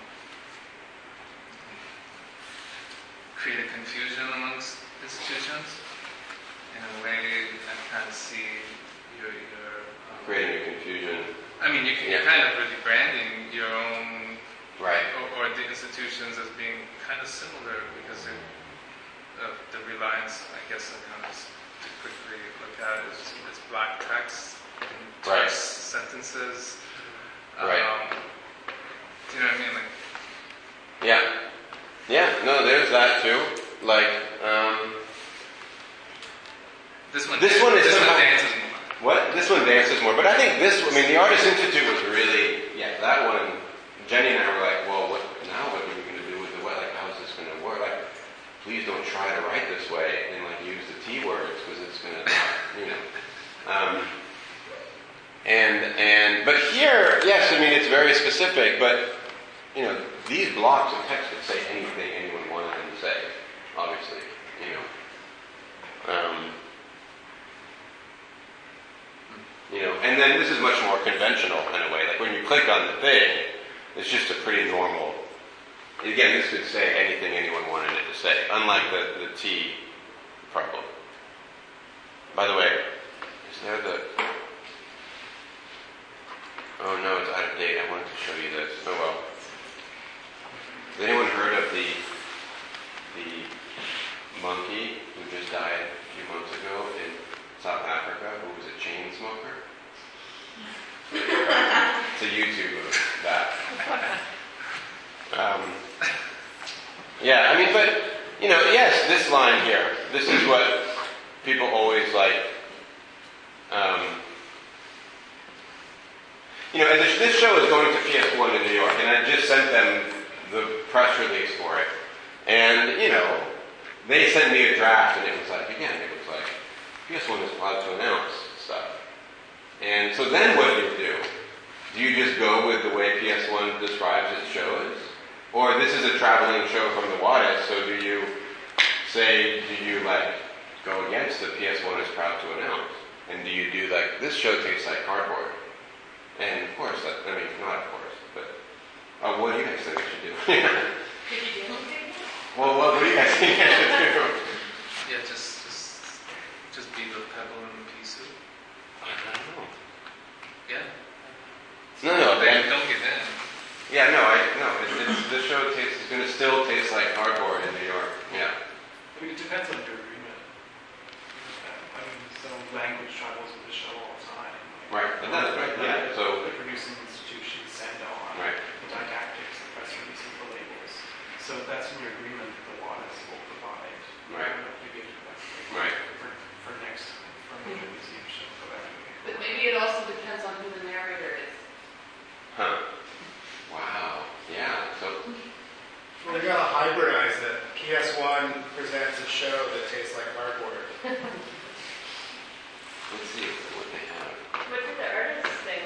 create a confusion amongst institutions, in a way I kind of see your... your um, creating a confusion. I mean, you, you're Yeah. kind of really branding your own... Right. Or, or the institutions as being kind of similar because of, of the reliance, I guess, I kind of to quickly look at is, is black text and Right. terse sentences. Right. Um, do you know what I mean? Like, Yeah. Yeah, no, there's that too. Like, um, this one. This one is this somehow- one dances more. what? This one dances more. But I think this, I mean, the Artist Institute was really, yeah, that one, Jenny and I were like, well, what, now what are we going to do with the way, like, how is this going to work? Like, please don't try to write this way and, like, use the T words because it's going to, you know. Um, and, and, but here, yes, I mean, it's very specific, but, you know, these blocks of text could say anything anyone wanted them to say, obviously, you know. Um, you know, and then this is much more conventional in a way. Like when you click on the thing, it's just a pretty normal. Again, this could say anything anyone wanted it to say, unlike the, the T problem. By the way, is there the... Oh no, it's out of date. I wanted to show you this. Oh well. Has anyone heard of the the monkey who just died a few months ago in South Africa, who was a chain smoker? It's a YouTube of that. Um, yeah, I mean, but, you know, yes, this line here, this is what people always like. Um, you know, and this, this show is going to P S one in New York, and I just sent them the press release for it. And, you know, they sent me a draft, and it was like, again, it was like, P S one is allowed to announce stuff. And so then what do you do? Do you just go with the way P S one describes its shows? Or this is a traveling show from the Wadis, so do you say, do you like go against the P S one is proud to announce? And do you do like, this show tastes like cardboard? And of course, that, I mean, not of course, but, oh, what do you guys think I should do? Did you do anything? Well, what, what do you guys think I should do? Yeah, just, just, just be the pebble in the pea soup. I don't know. Yeah. No, no, Don't, then, don't give in. yeah, no, I, no, it, it's, the show tastes, is going to still taste like cardboard in New York, yeah. I mean, it depends on your agreement. I mean, some language travels with the show all the time. Right, and that's right, yeah, so, The producing institutions send on right. the didactics expensive show that tastes like cardboard. Let's see what they have. What did the artists think?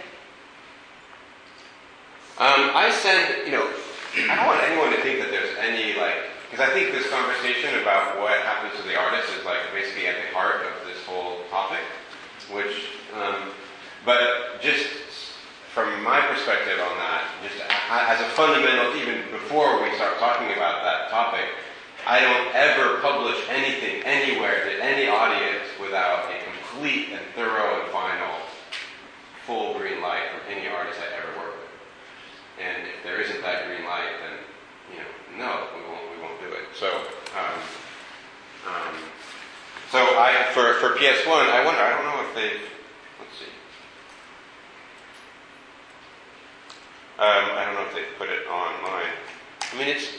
Um, I send, you know, I don't want anyone to think that there's any, like, because I think this conversation about what happens to the artist is, like, basically at the heart of this whole topic, which, um, but just from my perspective on that, just as a fundamental, even before we start talking about that topic, I don't ever publish anything anywhere to any audience without a complete and thorough and final full green light from any artist I ever work with. And if there isn't that green light, then, you know, no, we won't, we won't do it. So, um, um, so I, for, for P S one, I wonder, I don't know if they, let's see. Um, I don't know if they put it online. I mean, it's,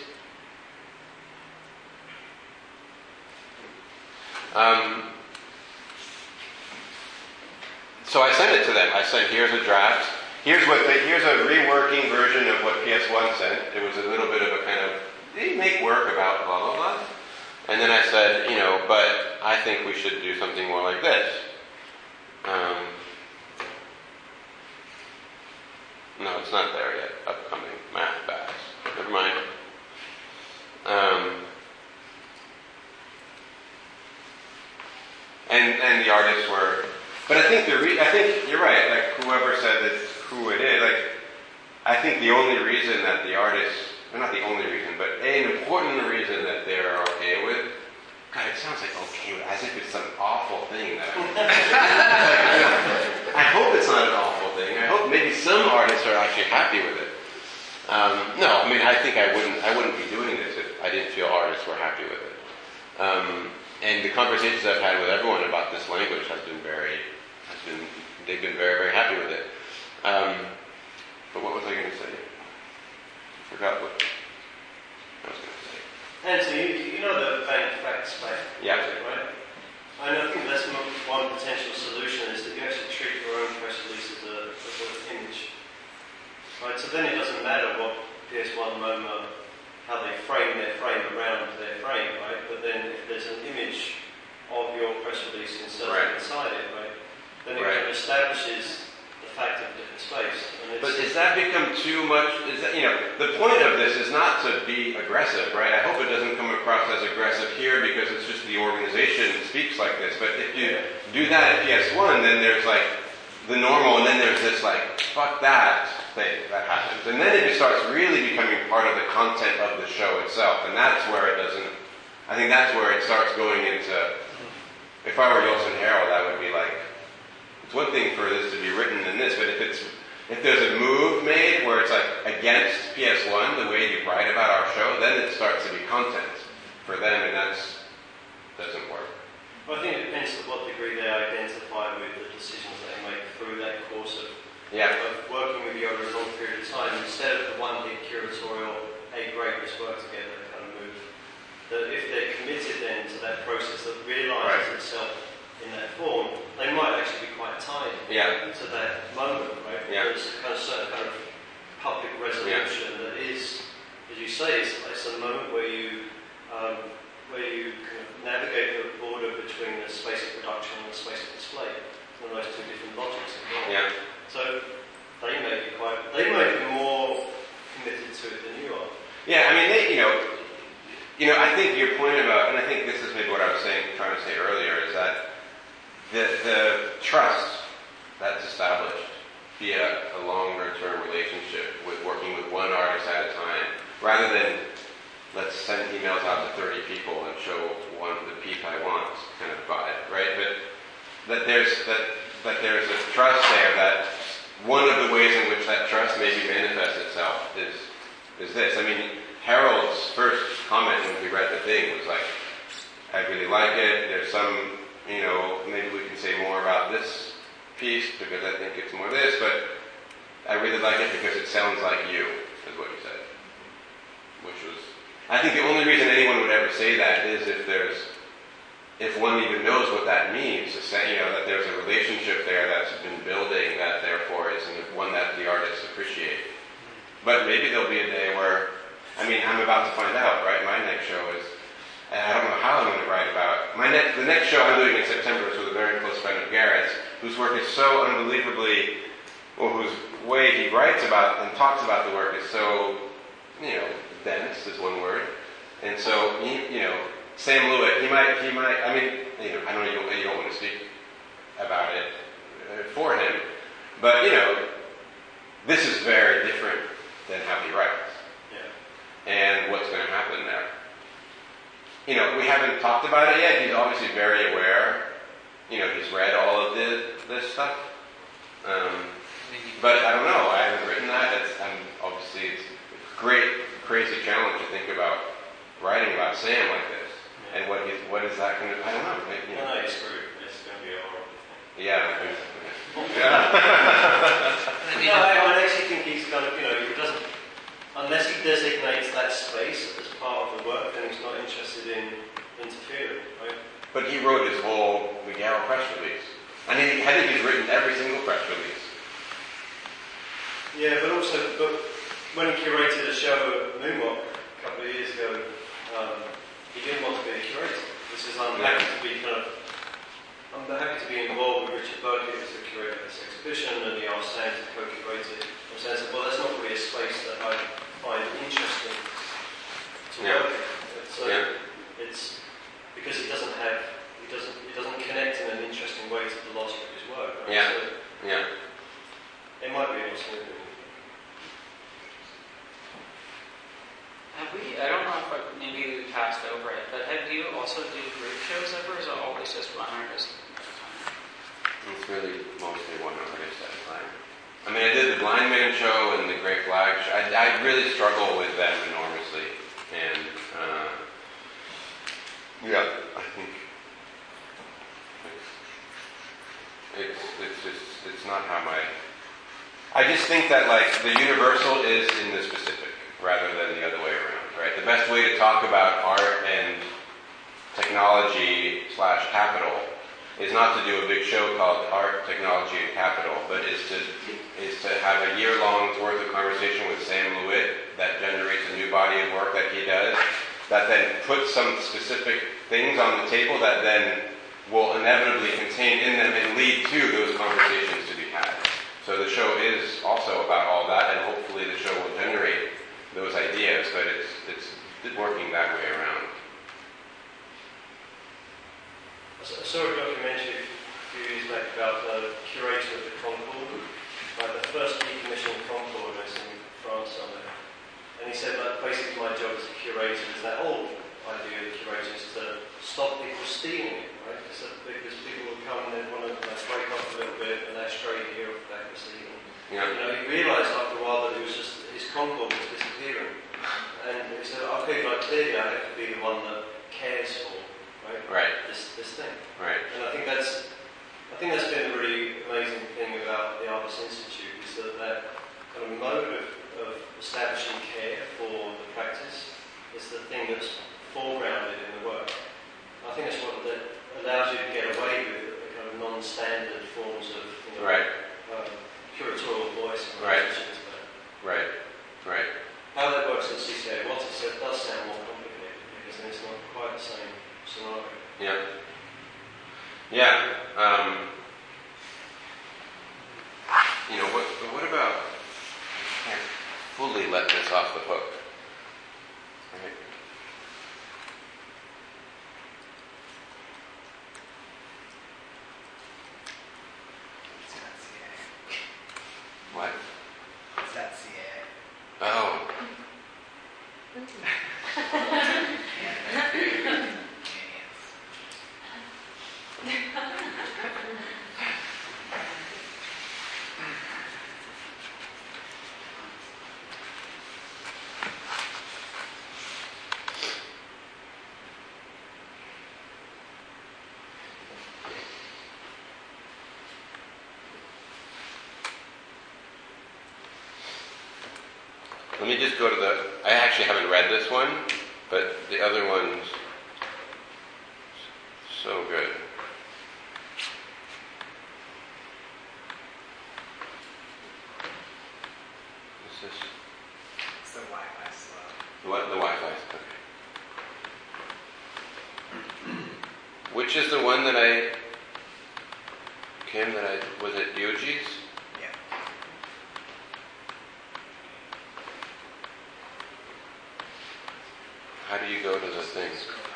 um, so I sent it to them. I said, here's a draft. Here's what they, here's a reworking version of what P S one sent. It was a little bit of a kind of, they make work about blah, blah, blah. And then I said, you know, but I think we should do something more like this. Um, no, it's not there yet. Upcoming math bass. Never mind. Um, and and the artists were, but I think the re, I think you're right. Like whoever said that who it is, like I think the only reason that the artists, well, not the only reason, but an important reason that they're okay with. God, it sounds like okay with, as if it's some awful thing that I, like, I hope it's not an awful thing. I hope maybe some artists are actually happy with it. Um, no, I mean, I think I wouldn't, I wouldn't be doing this if I didn't feel artists were happy with it. Um, and the conversations I've had with everyone about this language has been very, has been, they've been very, very happy with it. Um, but what was I going to say? I forgot what I was going to say. Anthony, you, you know the bank facts bank Yeah. project, right? And I think that's one potential solution is that you actually treat your own press release as a, as an image. Right, so then it doesn't matter what P S one, MoMA, how they frame their frame around their frame, right? But then if there's an image of your press release inserted Right. inside it, right? Then it Right. kind of establishes the fact of a different space. And it's, But does that become too much? Is that, you know, the point of this is not to be aggressive, right? I hope it doesn't come across as aggressive here because it's just the organization speaks like this. But if you do that at P S one, then there's like the normal, and then there's this like, fuck that thing that happens. And then it just starts really becoming part of the content of the show itself. And that's where it doesn't, I think that's where it starts going into, if I were Yolson Herald, I would be like, it's one thing for this to be written in this, but if it's, if there's a move made where it's like against P S one, the way you write about our show, then it starts to be content for them, and that's, doesn't work. Well, I think it depends to what degree they identify with the decisions that they make through that course of Yeah. of working with you over a long period of time, instead of the one big curatorial, hey great, let's work together kind of move. That if they're committed then to that process that realises Right. itself in that form, they might actually be quite tied Yeah. to that moment, right? Yeah. There's a kind of certain kind of public resolution that is, as you say, it's, it's a moment where you um, where you kind of navigate the border between the space of production and the space of display. It's one of those two different logics involved. Yeah. So they may be quite, they may be more committed to it than you are. Yeah, I mean, they, you know, you know, I think your point about, and I think this is maybe what I was saying, trying to say earlier, is that the the trust that's established via a longer-term relationship with working with one artist at a time, rather than let's send emails out to thirty people and show one the peep I want kind of vibe, right? But that there's that that there's a trust there that one of the ways in which that trust maybe manifests itself is is this. I mean, Harold's first comment when we read the thing was like, I really like it. There's some, you know, maybe we can say more about this piece because I think it's more this, but I really like it because it sounds like you, is what he said. Which was, I think the only reason anyone would ever say that is if there's, if one even knows what that means, to say, you know, that there's a relationship there that's been building that therefore is one that the artists appreciate. But maybe there'll be a day where, I mean, I'm about to find out, right? My next show is And I don't know how I'm going to write about my next. The next show I'm doing in September is with a very close friend of Garrett's, whose work is so unbelievably, or whose way he writes about and talks about the work is so, you know, dense is one word. And so, he, you know, Sam Lewitt, he might, he might. I mean, you know, I know you don't, you don't want to speak about it for him, but you know, this is very different than how he writes, Yeah. and what's going to happen there. You know, we haven't talked about it yet. He's obviously very aware. You know, he's read all of this, this stuff. Um, but I don't know. I haven't written that. It's, I'm, obviously, it's a great, crazy challenge to think about writing about Sam like this. Yeah. And what he's, what is that going to, I don't know. Maybe, you No, know. no, it's screwed. It's going to be a horrible thing. Yeah. I think so, yeah. No, I, I actually think he's kind of, you know, he doesn't, unless he designates that space as part of the work, then he's not interested in interfering, right? But he wrote his whole Miguel press release. And he, I think he's written every single press release. Yeah, but also, but when he curated a show at Moonwalk a couple of years ago, um, he didn't want to be a curator. This is, I'm happy to be kind of, I'm happy to be involved with Richard Burkett as a curator of this exhibition, and he asked Sam to co-curate it. And Sam said, well, that's not really a space that I find interesting to Yeah. work in. So Yeah. it's because he doesn't have, he doesn't, he doesn't connect in an interesting way to the logic of his work. Right? Yeah. So Yeah. it might be a possibility. Have we, I don't know if I, maybe we passed over it, but have you also do group shows ever, or is it always just one artist? It's really mostly one artist at a time. I mean, I did the Blind Man show and the Great Flag show. I, I really struggle with them enormously. And, uh, yeah, I think it's, it's, it's just, it's not how my, I just think that, like, the universal is in the specific, rather than the other way around, right? The best way to talk about art and technology slash capital is not to do a big show called Art, Technology, and Capital, but is to is to have a year-long worth of conversation with Sam Lewitt that generates a new body of work that he does, that then puts some specific things on the table that then will inevitably contain in them and lead to those conversations to be had. So the show is also about all that, and hopefully the show will generate those ideas, but it's it's working that way around. I saw a documentary a few years back about the curator of the Concorde, like the first decommissioned Concorde was in France somewhere. And he said that basically my job as a curator is that whole idea of the curator is to stop people stealing it, right? So because people will come and they want to like, break up a little bit and ashtray here or that was stealing. Yeah. You know, he realised after a while that it was just his Concorde was disappearing. And he said, okay, like clearly I have to be the one that cares for. Right? Right. This this thing. Right. And I think that's I think that's been a really amazing thing about the Arbus Institute is that that kind of mode of, of establishing care for the practice is the thing that's foregrounded in the work. I think that's what that allows you to get away with the kind of non-standard forms of you know, Right. um, curatorial voice. And Right. relationships, but Right. Right. how that works at C C A Waters it does sound more complicated because then it's not quite the same scenario. Yeah. Yeah. Um, you know, what, but what about, I can't fully let this off the hook. Right? What? It's that C A. Oh. Let me just go to the, I actually haven't read this one, but the other one's so good. Is this, It's the Wi-Fi slow. what, the Wi-Fi? Okay. which is the one that I, Kim, that I, was it Yogi's? Yeah. How do you go to the thing?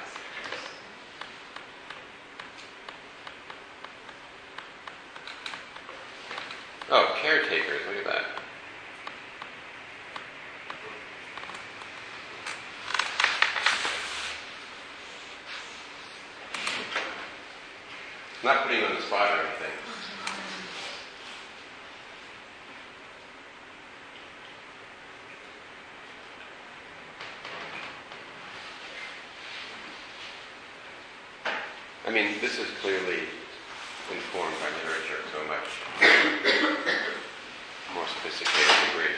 Oh, caretakers, look at that. Not putting you on the spot or anything. I mean, this is clearly informed by literature so much more sophisticated degree.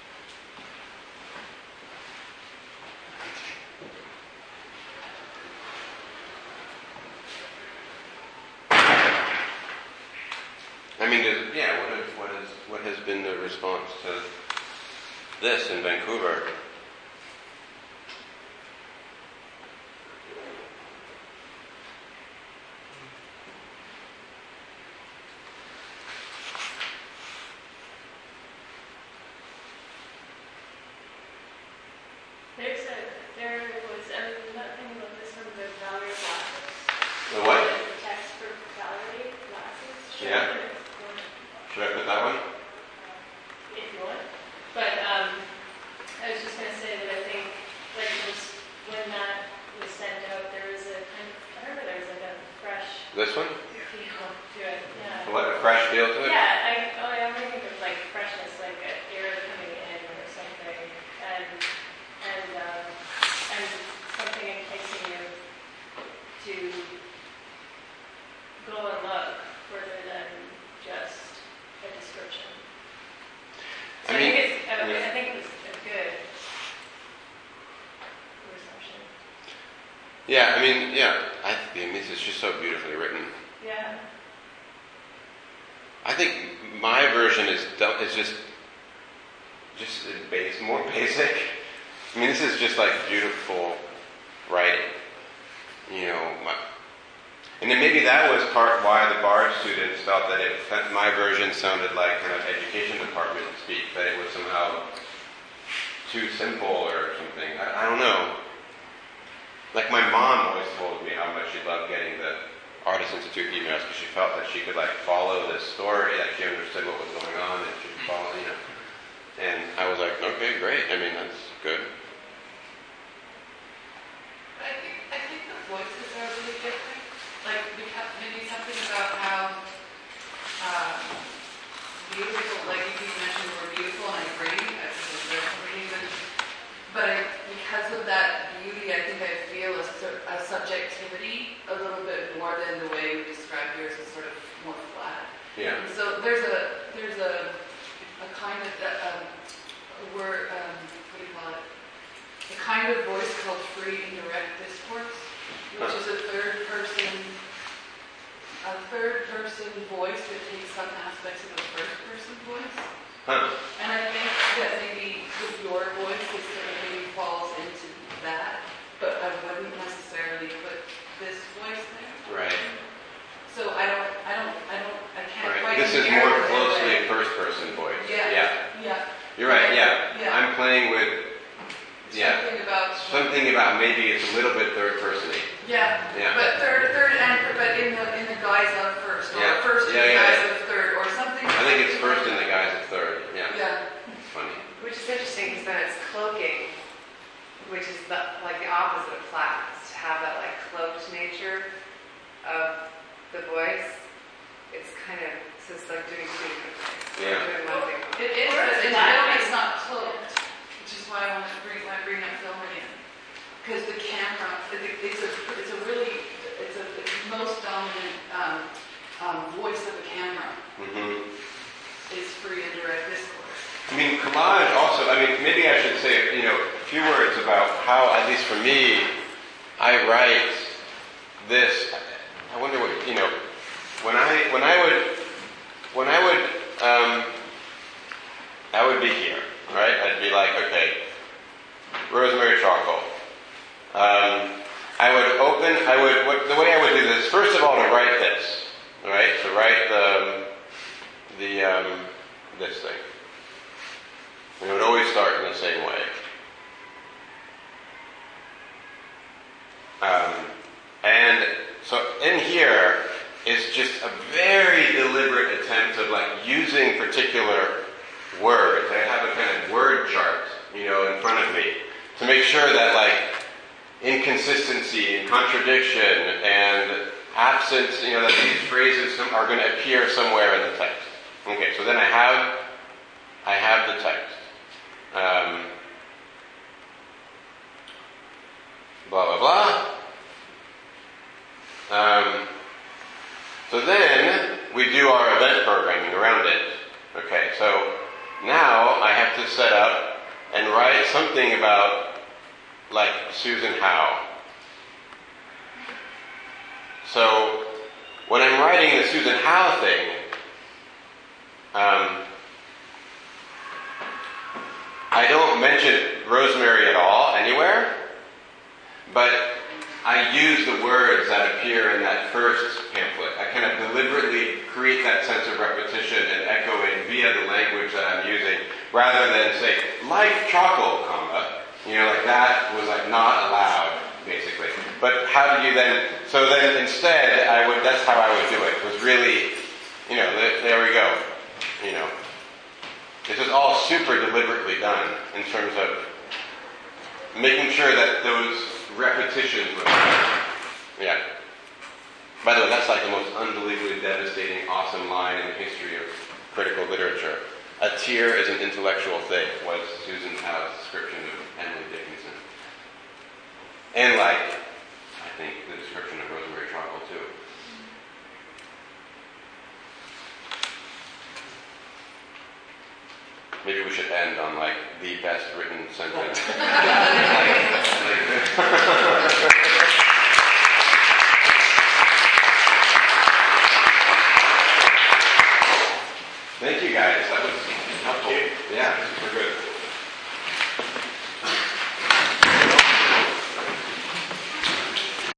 I mean, does- yeah, what, is, what, is, what has been the response to this in Vancouver? There's a, there was a, nothing about this from the Valerie glasses. The what? The text for Valerie glasses. Yeah. Should I put that one? If you want. But um, I was just going to say that I think, like, it was, when that was sent out, there was a kind of, I don't know, there was like a fresh This one? feel to it. Yeah. What, a fresh feel to it? Yeah, I, oh, I only think of like freshness, like a air coming in or something, and and um, and something enticing you to go and look further than just a description. So I, I mean, think it's, I, yeah. I think it was a good reception. Yeah, I mean, yeah, I, I mean, this is just so beautifully written. Yeah. I think my version is du- is just just base, more basic. I mean, this is just like beautiful writing, you know. My, and then maybe that was part why the Bard students felt that it that my version sounded like kind of education department speak, that it was somehow too simple or something. I, I don't know. Like my mom always told me how much she loved getting the Artists Institute emails because she felt that she could like follow this story, like she understood what was going on and she could follow, you know. And I was like, okay, great. I mean, that's good. I think I think the voices are really different. Like because maybe something about how um, beautiful, like you keep mentioning the word beautiful, and I agree. I think it's very even. But I, because of that beauty, I think I feel a, sur- a subjectivity a little bit more than the way we describe yours as sort of more flat. Yeah. And so there's a there's a a kind of uh, um, a word um, what do you call it? A kind of voice called free indirect discourse, which is a third person a third person voice that takes some aspects of a first person voice. Huh. And I think that maybe with your voice, it sort of maybe falls into that, but I wouldn't necessarily put this voice there. Right. So I don't, I don't, I don't, I can't Right. quite. This is compare more it closely that way. first person voice. Yeah. Yeah. Yeah. You're right, yeah. Yeah. I'm playing with, yeah. Something about. Something about maybe it's a little bit third person-y. Yeah. Yeah. But third, third, and but in the in the guise of first, or Yeah. first in Yeah, the yeah, guise yeah. of third, or something. I think it's first in the guise of third. Yeah. Yeah. It's funny. Which is interesting because then it's cloaking, which is the, like the opposite of flat, is to have that like cloaked nature of the voice. It's kind of, it's just like doing two different things. Yeah. Doing one thing. It is, Or but it's in flat. film it's not cloaked, which is why I want to bring, why I bring up film again. Because the camera, it- it's a, it's a really, it's a, it's the most dominant um, um, voice of the camera Mm-hmm. is free and direct discourse. I mean, collage also, I mean, maybe I should say, you know, a few words about how, at least for me, I write this. I wonder what, you know, when I, when I would, when I would, um, I would be here, right? I'd be like, okay, rosemary charcoal. Um, I would open, I would, what, the way I would do this was first of all to write this, right? To write the the um, this thing. We would always start in the same way. Um, and so in here is just a very deliberate attempt of like using particular words. I have a kind of word chart, you know, in front of me to make sure that like inconsistency and contradiction and absence, you know, that these phrases are going to appear somewhere in the text. Okay, so then I have, I have the text. Um, blah, blah, blah. Um, so then we do our event programming around it. Okay, so now I have to set up and write something about, like, Susan Howe. So when I'm writing the Susan Howe thing, um, I don't mention Rosemary at all anywhere, but I use the words that appear in that first pamphlet. I kind of deliberately create that sense of repetition and echoing via the language that I'm using, rather than say, like Chockle, comma, you know, like that was like not allowed, basically. But how do you then, so then instead, I would, that's how I would do it, was really, you know, there, there we go, you know. This is all super deliberately done in terms of making sure that those repetitions were done. Yeah. By the way, that's like the most unbelievably devastating, awesome line in the history of critical literature. A tear is an intellectual thing, was Susan Howe's description of Emily Dickinson. And like, I think the description of Rosemary Chockle too. Maybe we should end on like the best written sentence. like, like